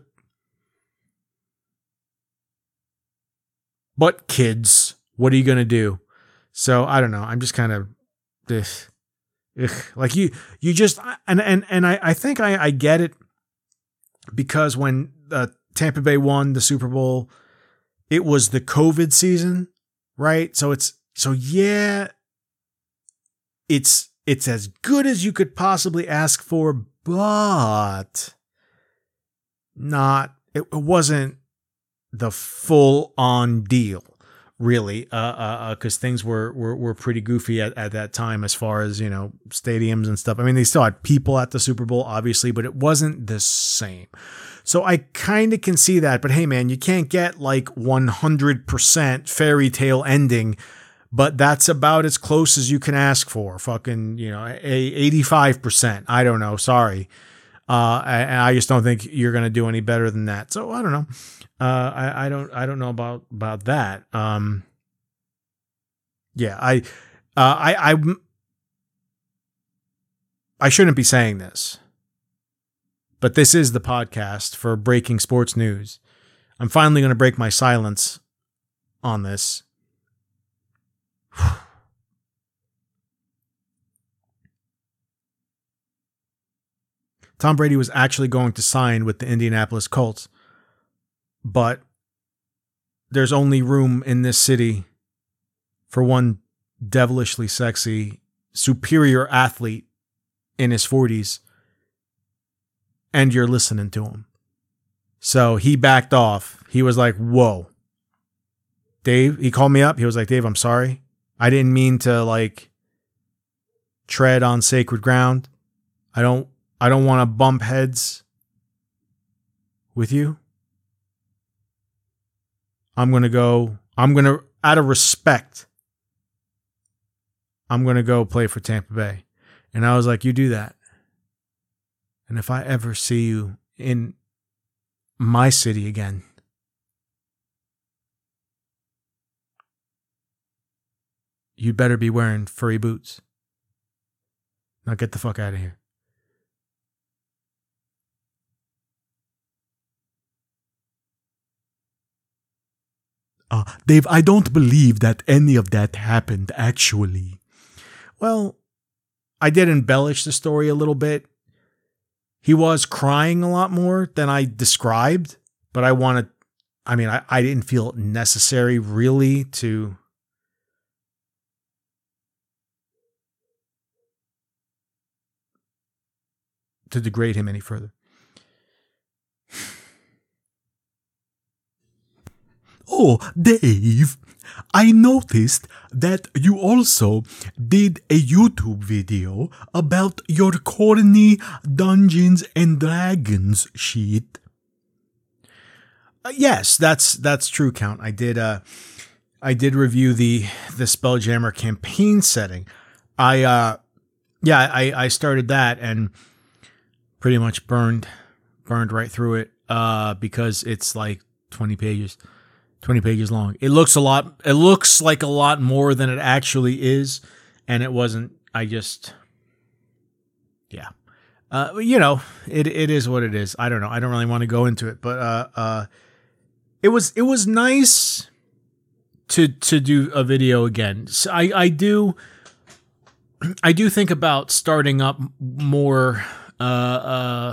But kids, what are you going to do? So I don't know. I'm just kind of this. Like you, you just, and, and, and I, I think I, I get it because when, uh, Tampa Bay won the Super Bowl, it was the COVID season, right? So it's, so yeah, it's, it's as good as you could possibly ask for, but not, it, it wasn't the full on deal, really. Uh, uh, uh, cause things were, were, were pretty goofy at, at that time as far as, you know, stadiums and stuff. I mean, they still had people at the Super Bowl, obviously, but it wasn't the same. So I kind of can see that, but hey man, you can't get like one hundred percent fairy tale ending, but that's about as close as you can ask for. Fucking, you know, a eighty-five percent. I don't know. Sorry. Uh, and I just don't think you're going to do any better than that. So I don't know. Uh, I, I don't, I don't know about, about that. Um, yeah, I, uh, I, I, I shouldn't be saying this. But this is the podcast for breaking sports news. I'm finally going to break my silence on this. Tom Brady was actually going to sign with the Indianapolis Colts, but there's only room in this city for one devilishly sexy, superior athlete in his forties. And you're listening to him. So he backed off. He was like, whoa. Dave, he called me up. He was like, Dave, I'm sorry. I didn't mean to like tread on sacred ground. I don't, I don't want to bump heads with you. I'm going to go, I'm going to, out of respect, I'm going to go play for Tampa Bay. And I was like, you do that. And if I ever see you in my city again, you'd better be wearing furry boots. Now get the fuck out of here. Uh, Dave, I don't believe that any of that happened, actually. Well, I did embellish the story a little bit. He was crying a lot more than I described, but I wanted, I mean, I, I didn't feel it necessary really to to degrade him any further. Oh, Dave, I noticed that you also did a YouTube video about your corny Dungeons and Dragons shit. Uh, yes, that's that's true, Count. I did uh I did review the the Spelljammer campaign setting. I uh yeah, I I started that and pretty much burned burned right through it uh because it's like twenty pages. twenty pages long. It looks a lot, it looks like a lot more than it actually is. And it wasn't, I just, yeah. Uh, you know, it, it is what it is. I don't know. I don't really want to go into it, but, uh, uh, it was, it was nice to, to do a video again. So I, I do, I do think about starting up more, uh, uh,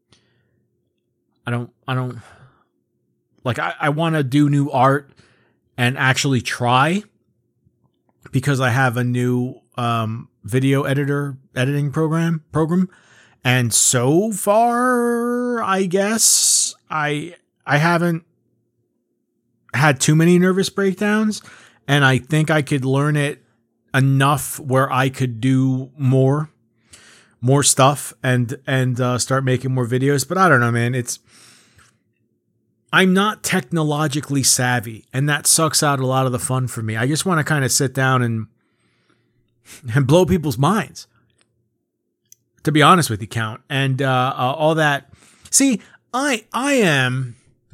I don't, I don't, Like, I, I want to do new art and actually try, because I have a new um, video editor editing program program. And so far, I guess I I haven't had too many nervous breakdowns. And I think I could learn it enough where I could do more, more stuff and, and uh, start making more videos. But I don't know, man. It's... I'm not technologically savvy, and that sucks out a lot of the fun for me. I just want to kind of sit down and and blow people's minds, to be honest with you, Count. And uh, uh, all that. See, I I am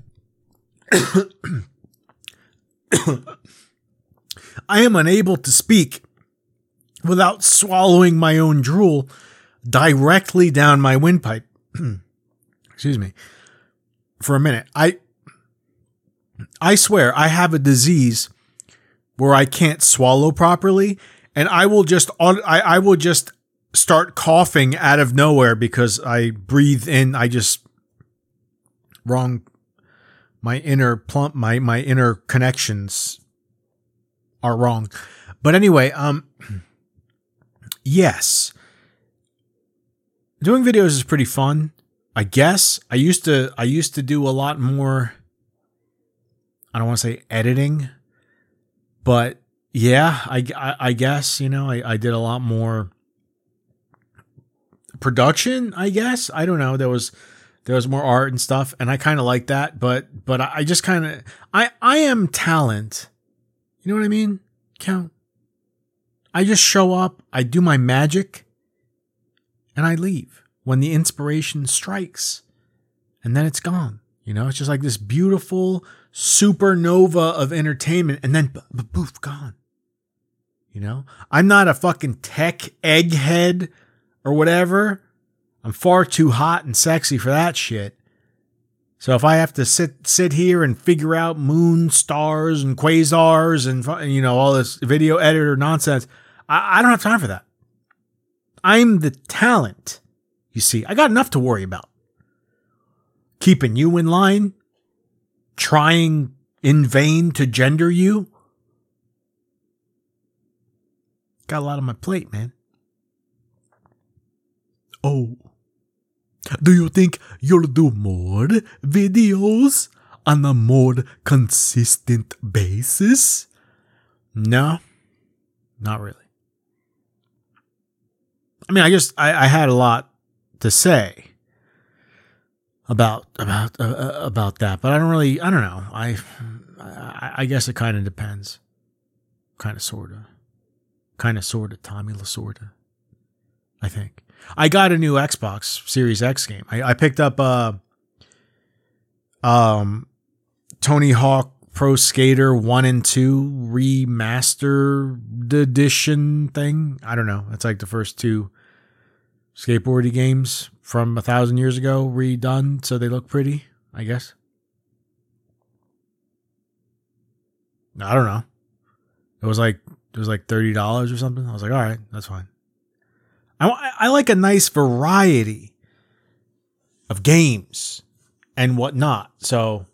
I am unable to speak without swallowing my own drool directly down my windpipe. Excuse me. For a minute. I I swear I have a disease where I can't swallow properly, and I will just I, I will just start coughing out of nowhere because I breathe in. I just wrong my inner plump my my inner connections are wrong. But anyway, um yes. Doing videos is pretty fun. I guess I used to, I used to do a lot more, I don't want to say editing, but yeah, I, I, I guess, you know, I, I did a lot more production, I guess. I don't know. There was, there was more art and stuff, and I kind of like that, but, but I just kind of, I, I am talent. You know what I mean? Count. I just show up, I do my magic, and I leave when the inspiration strikes, and then it's gone. You know, it's just like this beautiful supernova of entertainment, and then b- poof, gone. You know, I'm not a fucking tech egghead or whatever. I'm far too hot and sexy for that shit. So if I have to sit sit here and figure out moon stars and quasars and, you know, all this video editor nonsense, I, I don't have time for that. I'm the talent. You see, I got enough to worry about. Keeping you in line, trying in vain to gender you. Got a lot on my plate, man. Oh, do you think you'll do more videos on a more consistent basis? No, not really. I mean, I just, I, I had a lot to say about about uh, about that, but I don't really, I don't know. I I, I guess it kind of depends. Kind of, sort of, kind of, sort of. Tommy Lasorda, I think. I got a new Xbox Series X game. I, I picked up uh um Tony Hawk Pro Skater one and two remastered edition thing. I don't know. It's like the first two skateboardy games from a thousand years ago redone, so they look pretty, I guess. I don't know. It was like it was like thirty dollars or something. I was like, all right, that's fine. I I like a nice variety of games and whatnot. So,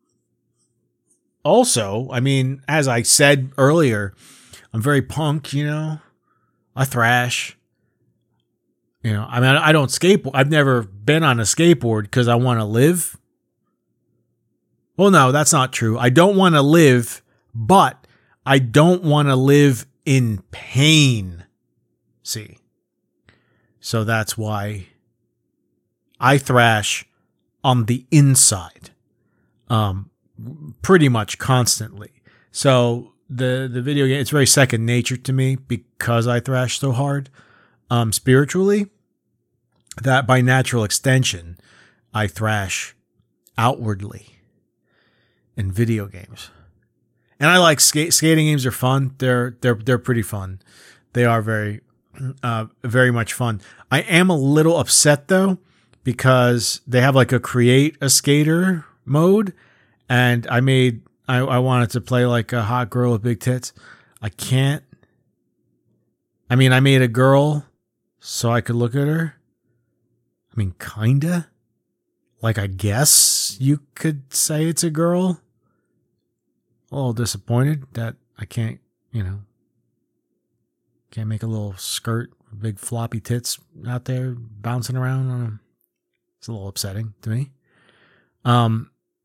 also, I mean, as I said earlier, I'm very punk. You know, I thrash. You know, I mean, I don't skateboard. I've never been on a skateboard because I want to live. Well, no, that's not true. I don't want to live, but I don't want to live in pain. See? So that's why I thrash on the inside, um, pretty much constantly. So the the video game, it's very second nature to me because I thrash so hard, um, spiritually, that by natural extension, I thrash outwardly in video games. And I like skate skating games are fun. They're they're they're pretty fun. They are very uh very much fun. I am a little upset though because they have like a create a skater mode, and I made I, I wanted to play like a hot girl with big tits. I can't. I mean, I made a girl so I could look at her. I mean, kinda. Like, I guess you could say it's a girl. A little disappointed that I can't, you know, can't make a little skirt with big floppy tits out there bouncing around on them. It's a little upsetting to me. Um,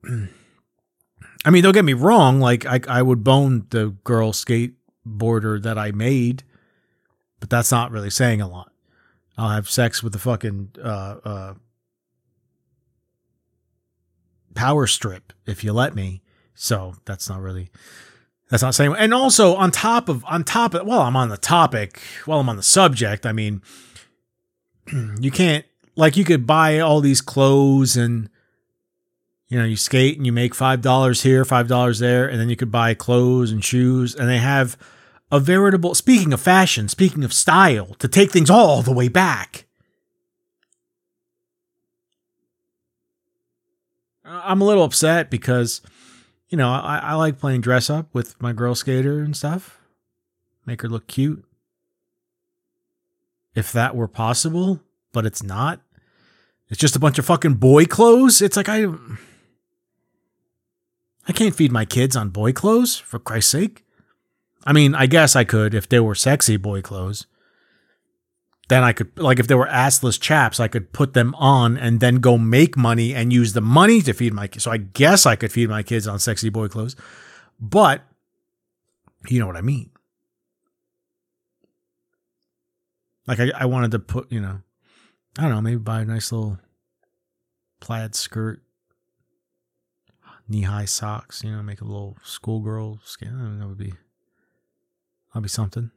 I mean, don't get me wrong. Like, I, I would bone the girl skateboarder that I made, but that's not really saying a lot. I'll have sex with the fucking uh, uh, power strip if you let me. So that's not really, that's not saying. And also on top of, on top of, well, I'm on the topic, while I'm on the subject, I mean, you can't, like, you could buy all these clothes and, you know, you skate and you make five dollars here, five dollars there, and then you could buy clothes and shoes, and they have a veritable, speaking of fashion, speaking of style, to take things all the way back. I'm a little upset because, you know, I, I like playing dress up with my girl skater and stuff. Make her look cute. If that were possible, but it's not. It's just a bunch of fucking boy clothes. It's like I... I can't feed my kids on boy clothes, for Christ's sake. I mean, I guess I could if they were sexy boy clothes. Then I could, like if they were assless chaps, I could put them on and then go make money and use the money to feed my kids. So I guess I could feed my kids on sexy boy clothes. But, you know what I mean. Like I, I wanted to put, you know, I don't know, maybe buy a nice little plaid skirt, knee-high socks, you know, make a little schoolgirl skin. I mean, that would be, that'd be something.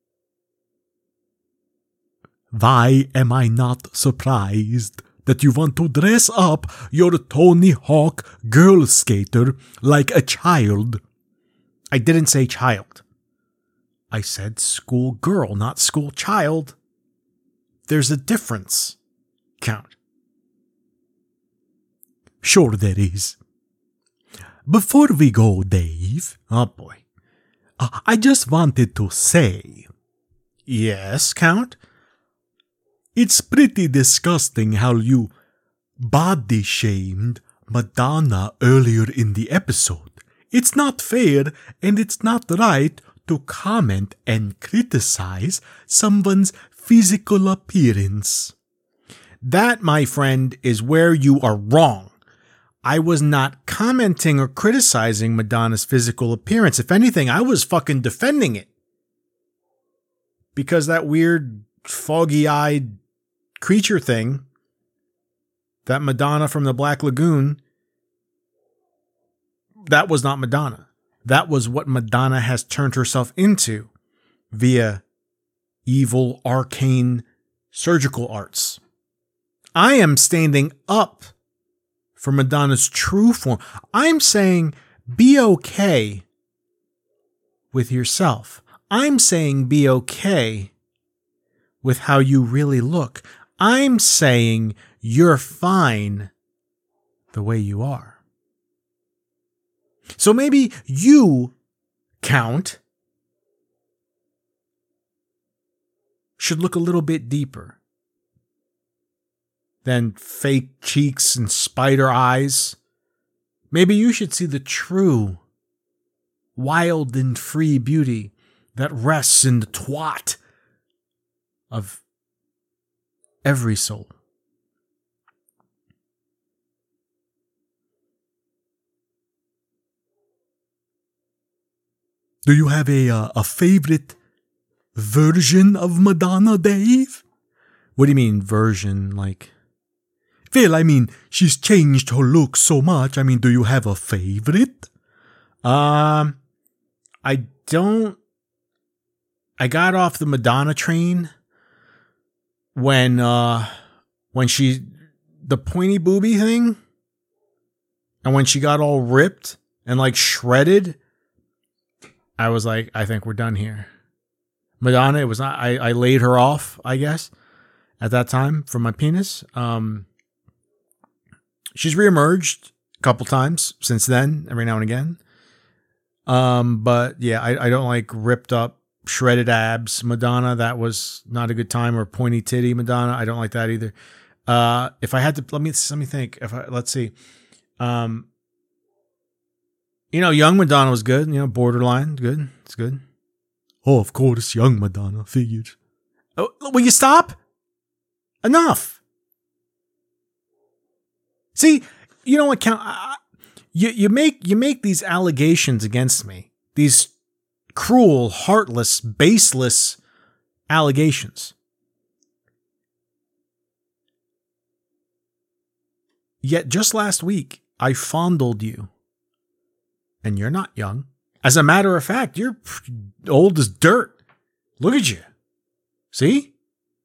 Why am I not surprised that you want to dress up your Tony Hawk girl skater like a child? I didn't say child. I said schoolgirl, not school child. There's a difference, Count. Sure there is. Before we go, Dave. Oh boy. Uh, I just wanted to say. Yes, Count? It's pretty disgusting how you body shamed Madonna earlier in the episode. It's not fair and it's not right to comment and criticize someone's physical appearance. That, my friend, is where you are wrong. I was not commenting or criticizing Madonna's physical appearance. If anything, I was fucking defending it. Because that weird, foggy-eyed creature thing, that Madonna from the Black Lagoon, that was not Madonna. That was what Madonna has turned herself into via evil, arcane, surgical arts. I am standing up for Madonna's true form. I'm saying be okay with yourself. I'm saying be okay with how you really look. I'm saying you're fine the way you are. So maybe you, Count, should look a little bit deeper than fake cheeks and spider eyes. Maybe you should see the true, wild and free beauty that rests in the twat of every soul. Do you have a uh, a favorite version of Madonna, Dave? What do you mean version? Like, well, I mean, she's changed her look so much. I mean, do you have a favorite? um, I don't. I got off the Madonna train when uh when she the pointy booby thing, and when she got all ripped and like shredded. I was like, I think we're done here. Madonna, it was not, I, I laid her off, I guess, at that time from my penis. Um, she's reemerged a couple times since then, every now and again. Um, but yeah, I, I don't like ripped up, shredded abs Madonna. That was not a good time. Or pointy titty Madonna. I don't like that either. Uh, if I had to, let me, let me think. If I, let's see. Um, You know, young Madonna was good. You know, borderline, good. It's good. Oh, of course, young Madonna, figured. Oh, will you stop? Enough. See, you know what? Count. Uh, you you make you make these allegations against me. These cruel, heartless, baseless allegations. Yet just last week, I fondled you. And you're not young. As a matter of fact, you're old as dirt. Look at you. See?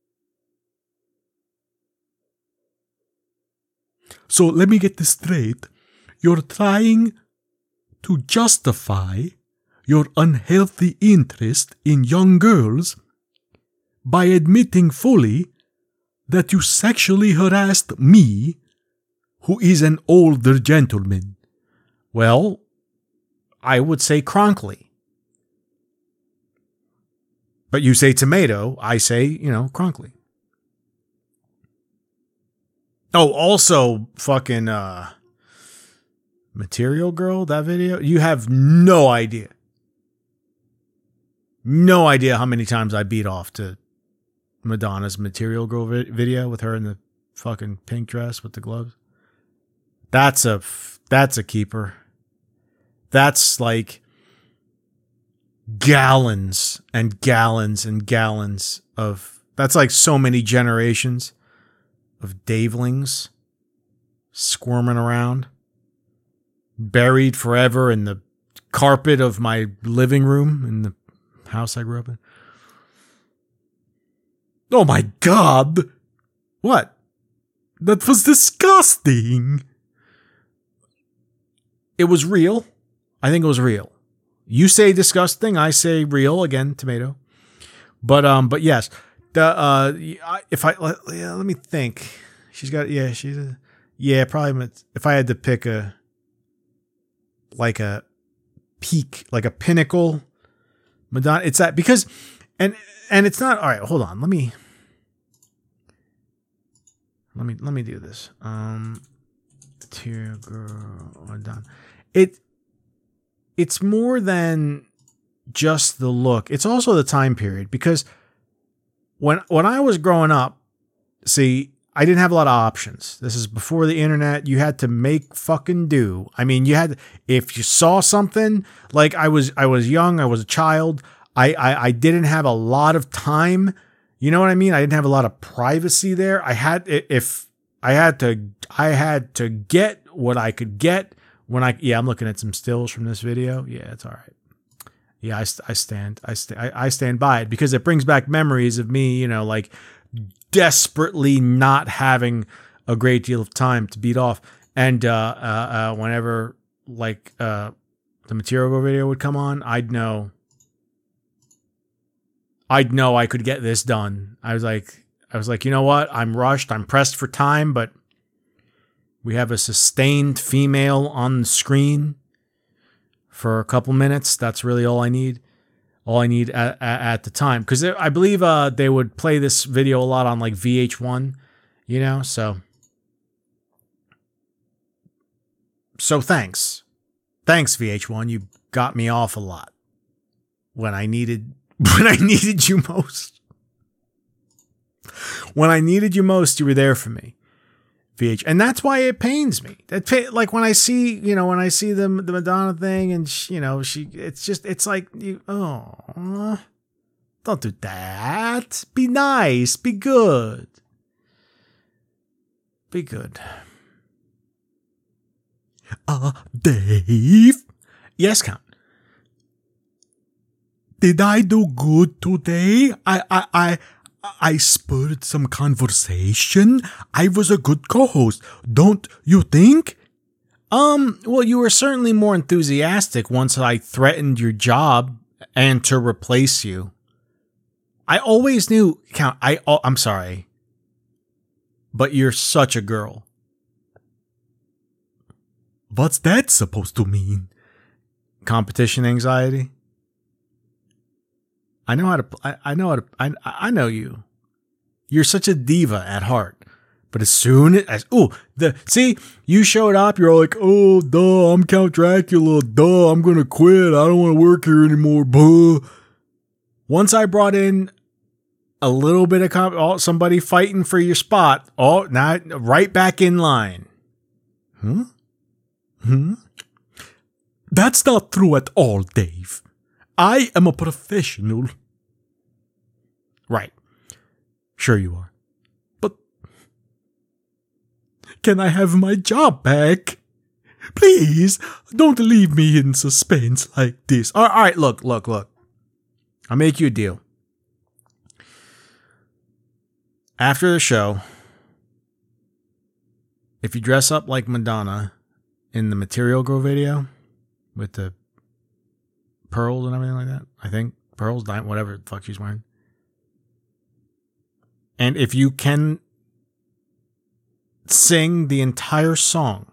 So let me get this straight. You're trying to justify your unhealthy interest in young girls by admitting fully that you sexually harassed me, who is an older gentleman. Well, I would say Cronkly. But you say tomato, I say, you know, Cronkly. Oh, also fucking uh, Material Girl, that video. You have no idea. No idea how many times I beat off to Madonna's Material Girl vi- video with her in the fucking pink dress with the gloves. That's a, that's a keeper. That's like gallons and gallons and gallons of, that's like so many generations of Davelings squirming around, buried forever in the carpet of my living room in the house I grew up in. Oh my God. What? That was disgusting. It was real. I think it was real. You say disgusting, I say real. Again, tomato. But um, but yes, the uh, if I let, yeah, let me think. She's got yeah, she's a, yeah, probably. If I had to pick a like a peak, like a pinnacle, Madonna, it's that because and and it's not all right. Hold on, let me let me let me do this. Um, Tear Girl Madonna. It. It's more than just the look. It's also the time period because when when I was growing up, see, I didn't have a lot of options. This is before the internet. You had to make fucking do. I mean, you had if you saw something like I was I was young, I was a child. I I, I didn't have a lot of time. You know what I mean? I didn't have a lot of privacy there. I had if I had to I had to get what I could get. When I, yeah, I'm looking at some stills from this video. Yeah, it's all right. Yeah, I, I stand, I, st- I, I stand by it because it brings back memories of me, you know, like desperately not having a great deal of time to beat off. And uh, uh, uh, whenever like uh, the Material Girl video would come on, I'd know, I'd know I could get this done. I was like, I was like, you know what? I'm rushed. I'm pressed for time, but we have a sustained female on the screen for a couple minutes. That's really all I need. All I need at, at, at the time. Because I believe uh, they would play this video a lot on like V H one, you know? So, so thanks. Thanks, V H one. You got me off a lot when I needed, when I needed you most. When I needed you most, you were there for me. V H, and that's why it pains me. That pa- like when I see, you know, when I see the the Madonna thing, and she, you know, she, it's just, it's like, you, oh, don't do that. Be nice. Be good. Be good. Uh, Dave? Yes, Count. Did I do good today? I, I, I, I spurred some conversation. I was a good co-host, don't you think? Um, well, you were certainly more enthusiastic once I threatened your job and to replace you. I always knew, Count, I, oh, I'm sorry, but you're such a girl. What's that supposed to mean? Competition anxiety? I know how to, I, I know how to, I, I know you. You're such a diva at heart. But as soon as, ooh, the, see, you showed up, you're like, oh, duh, I'm Count Dracula, duh, I'm gonna quit, I don't want to work here anymore, buh. Once I brought in a little bit of, comp- oh, somebody fighting for your spot, oh, now, right back in line. Hmm? Hmm? That's not true at all, Dave. I am a professional. Right. Sure you are. But can I have my job back? Please, don't leave me in suspense like this. All right, look, look, look. I'll make you a deal. After the show, if you dress up like Madonna in the Material Girl video with the pearls and everything like that, I think pearls, whatever the fuck she's wearing. And if you can sing the entire song,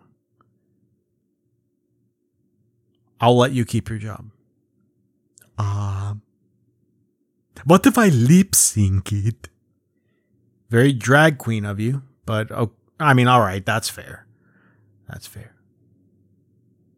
I'll let you keep your job. Ah. Uh, what if I lip sync it? Very drag queen of you, but oh, I mean, all right, that's fair. That's fair.